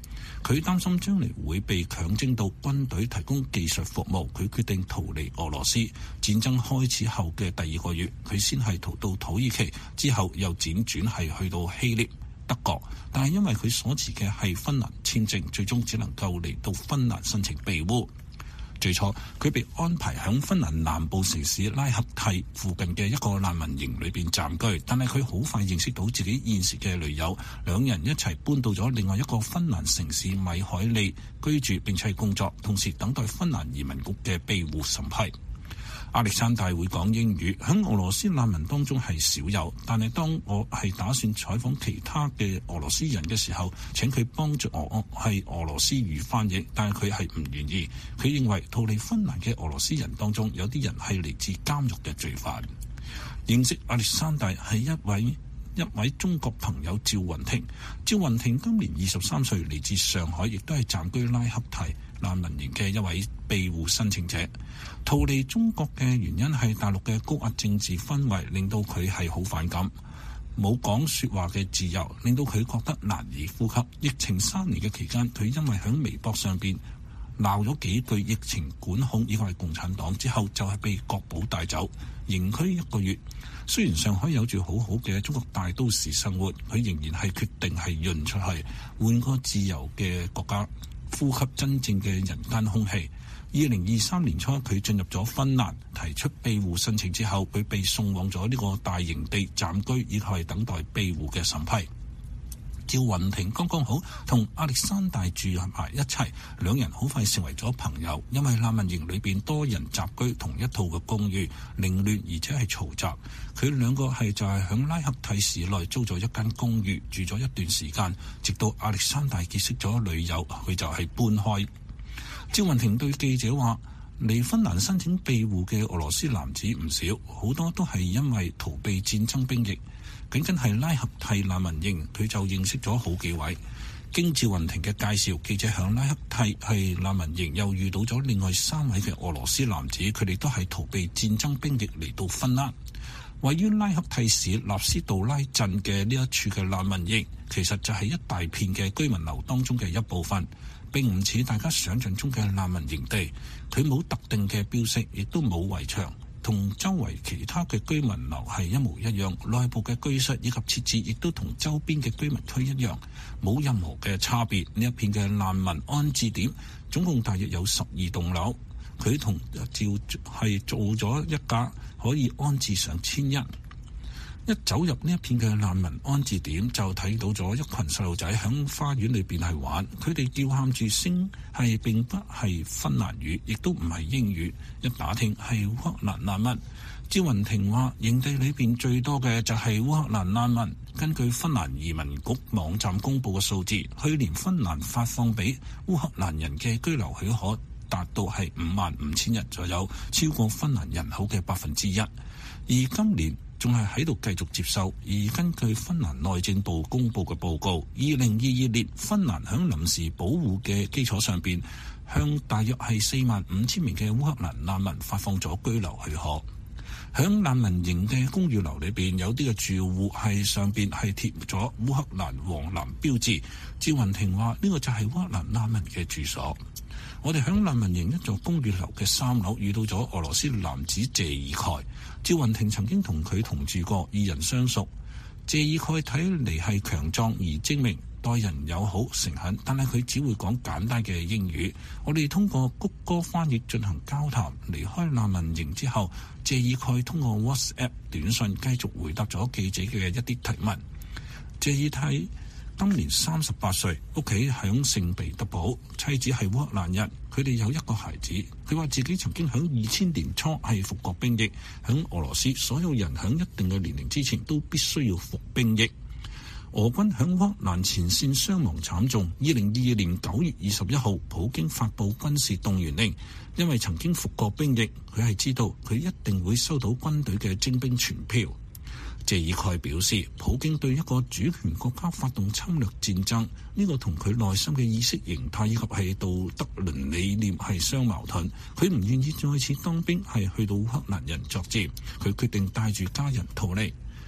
佢擔心將來會被強徵到軍隊提供技術服務，佢決定逃離俄羅斯。戰爭開始後嘅第2個月，佢先係逃到土耳其，之後又輾轉係去到希臘、德國，但係因為佢所持嘅係芬蘭簽證，最終只能夠嚟到芬蘭申請庇護。最初佢被安排響芬蘭南部城市拉克蒂附近嘅一個難民營裏邊暫居，但係佢好快認識到自己現時嘅女友，兩人一齊搬到咗另外一個芬蘭城市米海利居住，並且工作，同時等待芬蘭移民局嘅庇護審批。亞歷山大會講英語，喺俄羅斯難民當中係少有，但係當我係打算採訪其他嘅俄羅斯人嘅時候，請佢幫助我係俄羅斯語翻譯，但係佢係唔願意。佢認為逃離芬蘭嘅俄羅斯人當中有啲人係嚟自監獄嘅罪犯。認識亞歷山大係一位中國朋友趙雲婷。趙雲婷今年23歲，嚟自上海，亦都係暫居拉克蒂難民營嘅一位庇護申請者。逃離中國嘅原因係大陸嘅高壓政治氛圍令到佢係好反感，冇講說話嘅自由令到佢覺得難以呼吸。疫情3年嘅期間，佢因為喺微博上邊鬧咗幾句疫情管控以及係共產黨之後，就係被國保帶走，刑拘1個月。雖然上海有住好好嘅中國大都市生活，佢仍然係決定係潤出去，換個自由嘅國家，呼吸真正嘅人間空氣。2023年初，佢進入咗芬蘭，提出庇護申請之後，佢被送往咗呢個大營地暫居，以及係等待庇護嘅審批。趙雲婷剛剛好同亞歷山大住埋一齊，兩人好快成為咗朋友。因為難民營裏邊多人集居同一套嘅公寓，凌亂而且係嘈雜。佢兩個就係響拉克蒂市內租咗一間公寓住咗一段時間，直到亞歷山大結識咗女友，佢就係搬開。趙雲婷對記者話：嚟芬蘭申請庇護嘅俄羅斯男子唔少，好多都係因為逃避戰爭兵役。僅僅係拉克蒂難民營，佢就認識咗好幾位。經趙雲婷嘅介紹，記者響拉克蒂係難民營又遇到咗另外3位嘅俄羅斯男子，佢哋都係逃避戰爭兵役嚟到芬蘭。位於拉克蒂市納斯杜拉鎮嘅呢一處嘅難民營，其實就係一大片嘅居民樓當中嘅一部分，並唔似大家想象中嘅難民營地。佢冇特定嘅標識，亦都冇圍牆，同周圍其他嘅居民樓係一模一樣。內部嘅居室以及設置亦都同周邊嘅居民區一樣，冇任何嘅差別。呢一片嘅難民安置點總共大約有12棟樓，佢同趙係做咗一架可以安置上1000人。一走入呢一片嘅難民安置點，就睇到咗一群細路仔響花園裏邊係玩，佢哋叫喊住聲係並不係芬蘭語，亦都唔係英語，一打聽係烏克蘭難民。趙雲婷話：營地裏邊最多嘅就係烏克蘭難民。根據芬蘭移民局網站公布嘅數字，去年芬蘭發放俾烏克蘭人嘅居留許可達到係55000人左右，超過芬蘭人口嘅1%。而今年仲係喺度繼續接受。而根據芬蘭內政部公布嘅報告，2022年芬蘭響臨時保護嘅基礎上邊，向大約係45000名嘅烏克蘭難民發放咗居留許可。響難民營嘅公寓樓裏邊，有啲嘅住戶係上邊係貼咗烏克蘭黃藍標誌。趙雲婷話：呢個就係烏克蘭難民嘅住所。我哋響難民營一座公寓樓嘅3樓遇到咗俄羅斯男子謝爾蓋。趙雲婷曾經同佢同住過，2人相熟。謝爾蓋睇嚟係強壯而精明，待人友好誠懇，但係佢只會講簡單嘅英語。我哋通過谷歌翻譯進行交談。離開難民營之後，謝爾蓋通過 WhatsApp 短信繼續回答咗記者嘅一啲提問。謝爾蓋今年38歲，屋企響聖彼得堡，妻子係烏克蘭人，佢哋有1個孩子。佢話自己曾經響2000年初係服過兵役。響俄羅斯，所有人響一定嘅年齡之前都必須要服兵役。俄軍響烏克蘭前線傷亡慘重。2022年9月21號，普京發布軍事動員令，因為曾經服過兵役，佢係知道佢一定會收到軍隊嘅徵兵傳票。謝爾蓋表示，普京對一個主權國家發動侵略戰爭，呢個同佢內心嘅意識形態以及係道德倫理念係相矛盾。佢唔願意再次當兵，係去到烏克蘭人作戰。佢決定帶住家人逃離。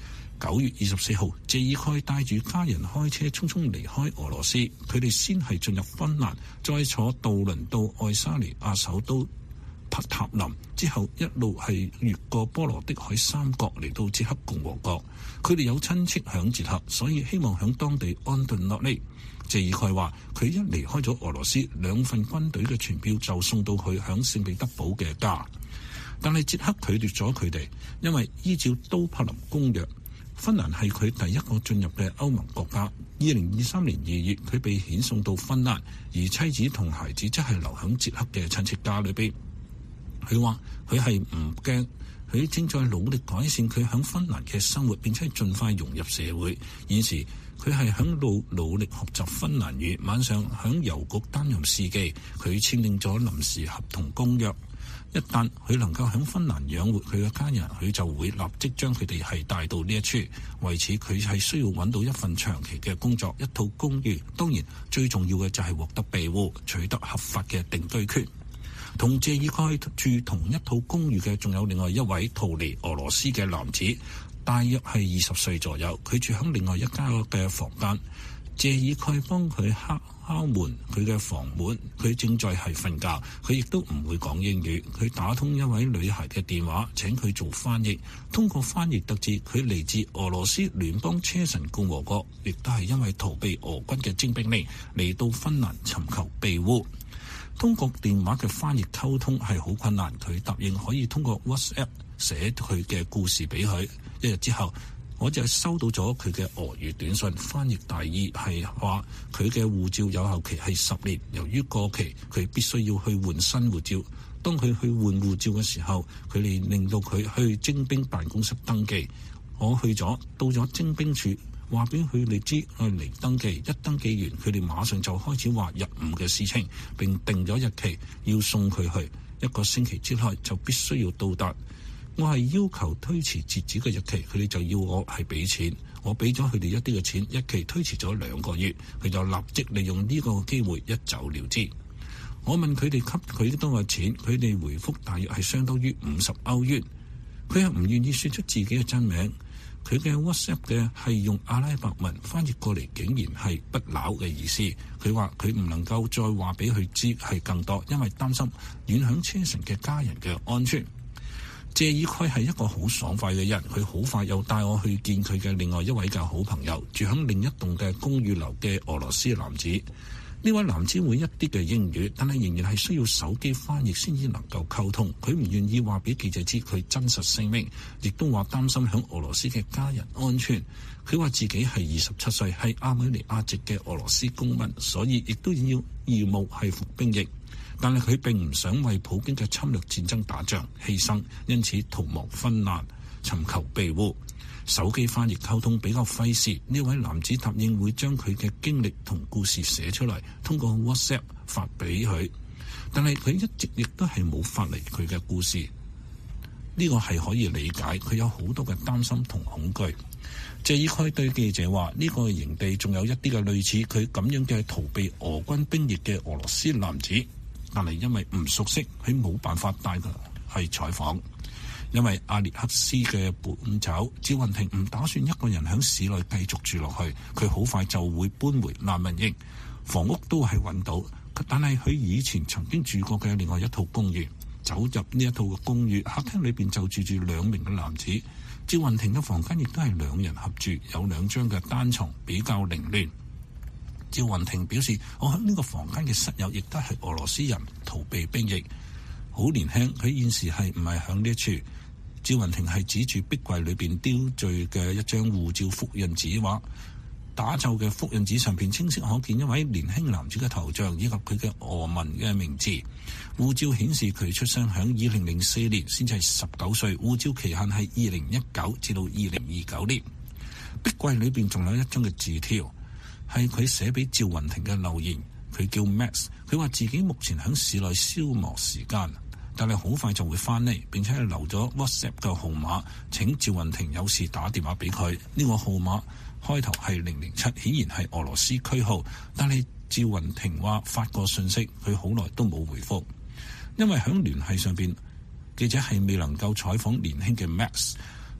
9月24號，謝爾蓋帶住家人開車匆匆離開俄羅斯，佢哋先係進入芬蘭，再坐渡輪到愛沙尼亞首都帕塔林，之後一路係越過波羅的海三角嚟到捷克共和國。佢哋有親戚響捷克，所以希望響當地安頓落嚟。謝爾蓋話：佢一離開咗俄羅斯，2份軍隊嘅傳票就送到佢響聖彼得堡嘅家。但係捷克拒絕咗佢哋，因為依照都柏林公約，芬蘭係佢第一個進入嘅歐盟國家。2023年2月，佢被遣送到芬蘭，而妻子同孩子則係留響捷克嘅親戚家裏邊。佢話：佢係唔驚，佢正在努力改善佢響芬蘭嘅生活，並且盡快融入社會。現時佢係響度努力學習芬蘭語，晚上響郵局擔任司機。佢簽訂咗臨時合同公約，一旦佢能夠響芬蘭養活佢嘅家人，佢就會立即將佢哋係帶到呢一處。為此，佢係需要揾到一份長期嘅工作，一套公寓。當然，最重要嘅就係獲得庇護，取得合法嘅定居權。同謝爾蓋住同一套公寓嘅仲有另外一位逃離俄羅斯嘅男子，大約係20歲左右。佢住響另外一家嘅房間。謝爾蓋幫佢敲門佢嘅房門，佢正在係瞓覺，佢亦都唔會講英語。佢打通一位女孩嘅電話，請佢做翻譯。通過翻譯得知佢嚟自俄羅斯聯邦車臣共和國，亦都係因為逃避俄軍嘅徵兵令嚟到芬蘭尋求庇護。通過電話嘅翻譯溝通係好困難，佢答應可以通過 WhatsApp 寫佢嘅故事俾佢。1日之後，我就收到咗佢嘅俄語短信，翻譯大意係話佢嘅護照有效期係10年，由於過期，佢必須要去換新護照。當佢去換護照嘅時候，佢哋令到佢去徵兵辦公室登記。我去咗，到咗徵兵處，話俾佢哋知去嚟登記。一登記完，佢哋馬上就開始話入伍嘅事情，並定咗日期要送佢去。1個星期之內就必須要到達。我係要求推遲截止嘅日期，佢哋就要我係俾錢。我俾咗佢哋一啲嘅錢，一期推遲咗2個月，佢就立即利用呢個機會一走了之。我問佢哋給佢幾多個錢，佢哋回覆大約係相當於50歐元。佢係唔願意說出自己嘅真名。佢嘅 WhatsApp 嘅係用阿拉伯文翻譯過嚟，竟然係不朽嘅意思。佢話佢唔能夠再話俾佢知係更多，因為擔心遠響車臣嘅家人嘅安全。謝爾蓋係一個好爽快嘅人，佢好快又帶我去見佢嘅另外一位嘅好朋友，住響另一棟嘅公寓樓嘅俄羅斯男子。呢位男子會一啲嘅英語，但係仍然係需要手機翻譯先至能夠溝通。佢唔願意話俾記者知佢真實姓名，亦都話擔心響俄羅斯嘅家人安全。佢話自己係27歲，係阿美尼亞籍嘅俄羅斯公民，所以亦都要義務係服兵役。但係佢並唔想為普京嘅侵略戰爭打仗犧牲，因此逃亡芬蘭尋求庇護。手機翻譯溝通比較費事，呢位男子答應會將佢嘅經歷同故事寫出嚟，通過 WhatsApp 發俾佢。但係佢一直亦都係冇發嚟佢嘅故事，呢個係可以理解，佢有好多嘅擔心同恐懼。謝爾蓋對記者話：呢個營地仲有一啲嘅類似佢咁樣嘅逃避俄軍兵役嘅俄羅斯男子，但係因為唔熟悉，佢冇辦法帶佢去採訪。因為阿列克斯嘅搬走，趙雲霆唔打算一個人喺市內繼續住落去，佢好快就會搬回難民營，房屋都係揾到，但係佢以前曾經住過嘅另外一套公寓，走入呢一套嘅公寓，客廳裏邊就住2名嘅男子。趙雲霆嘅房間亦都係2人合住，有2張嘅單床，比較凌亂。趙雲霆表示：我喺呢個房間嘅室友亦都係俄羅斯人，逃避兵役，好年輕。佢現時係唔係響呢一處？趙雲霆係指住壁櫃裏邊雕綴嘅一張護照複印紙，話打皺嘅複印紙上邊清晰可見一位年輕男子嘅頭像以及佢嘅俄文嘅名字。護照顯示佢出生響2004年，先至係19歲，護照期限係2019至到2029年。壁櫃裏邊仲有一張嘅字條，係佢寫俾趙雲霆嘅留言。佢叫 Max， 佢話自己目前響市內消磨時間，但係好快就會翻嚟，並且係留咗 WhatsApp 嘅號碼，請趙雲霆有事打電話俾佢。呢個號碼開頭係007，顯然係俄羅斯區號，但係趙雲霆話發過信息，佢好耐都冇回覆。因為響聯繫上邊，記者係未能夠採訪年輕嘅 Max，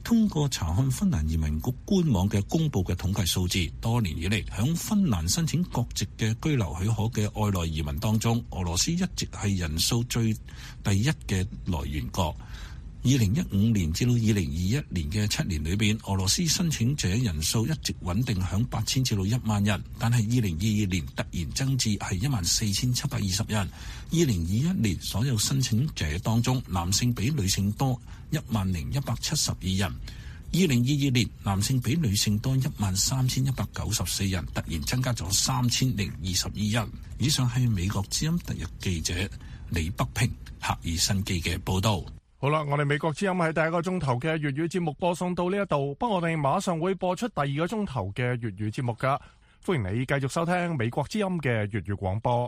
通過查看芬蘭移民局官網嘅公佈嘅統計數字，多年以嚟響芬蘭申請國籍嘅居留許可嘅外來移民當中，俄羅斯一直係人數最第一嘅來源國。2015年至到2021年嘅7年裏邊，俄羅斯申請者人數一直穩定響8000至到1萬人，但係2022年突然增至係14720人。2021年所有申請者當中，男性比女性多10172人。2022年男性比女性多13194人，突然增加咗3022人。以上係美國之音特約記者李北平赫爾辛基嘅報道。 好啦，我哋美國之音喺第一個鐘頭嘅粵語節目播送到呢一度，不過我哋馬上會播出第二個鐘頭嘅粵語節目噶，歡迎你繼續收聽美國之音嘅粵語廣播。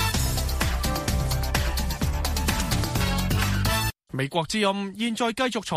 美國之音現在繼續從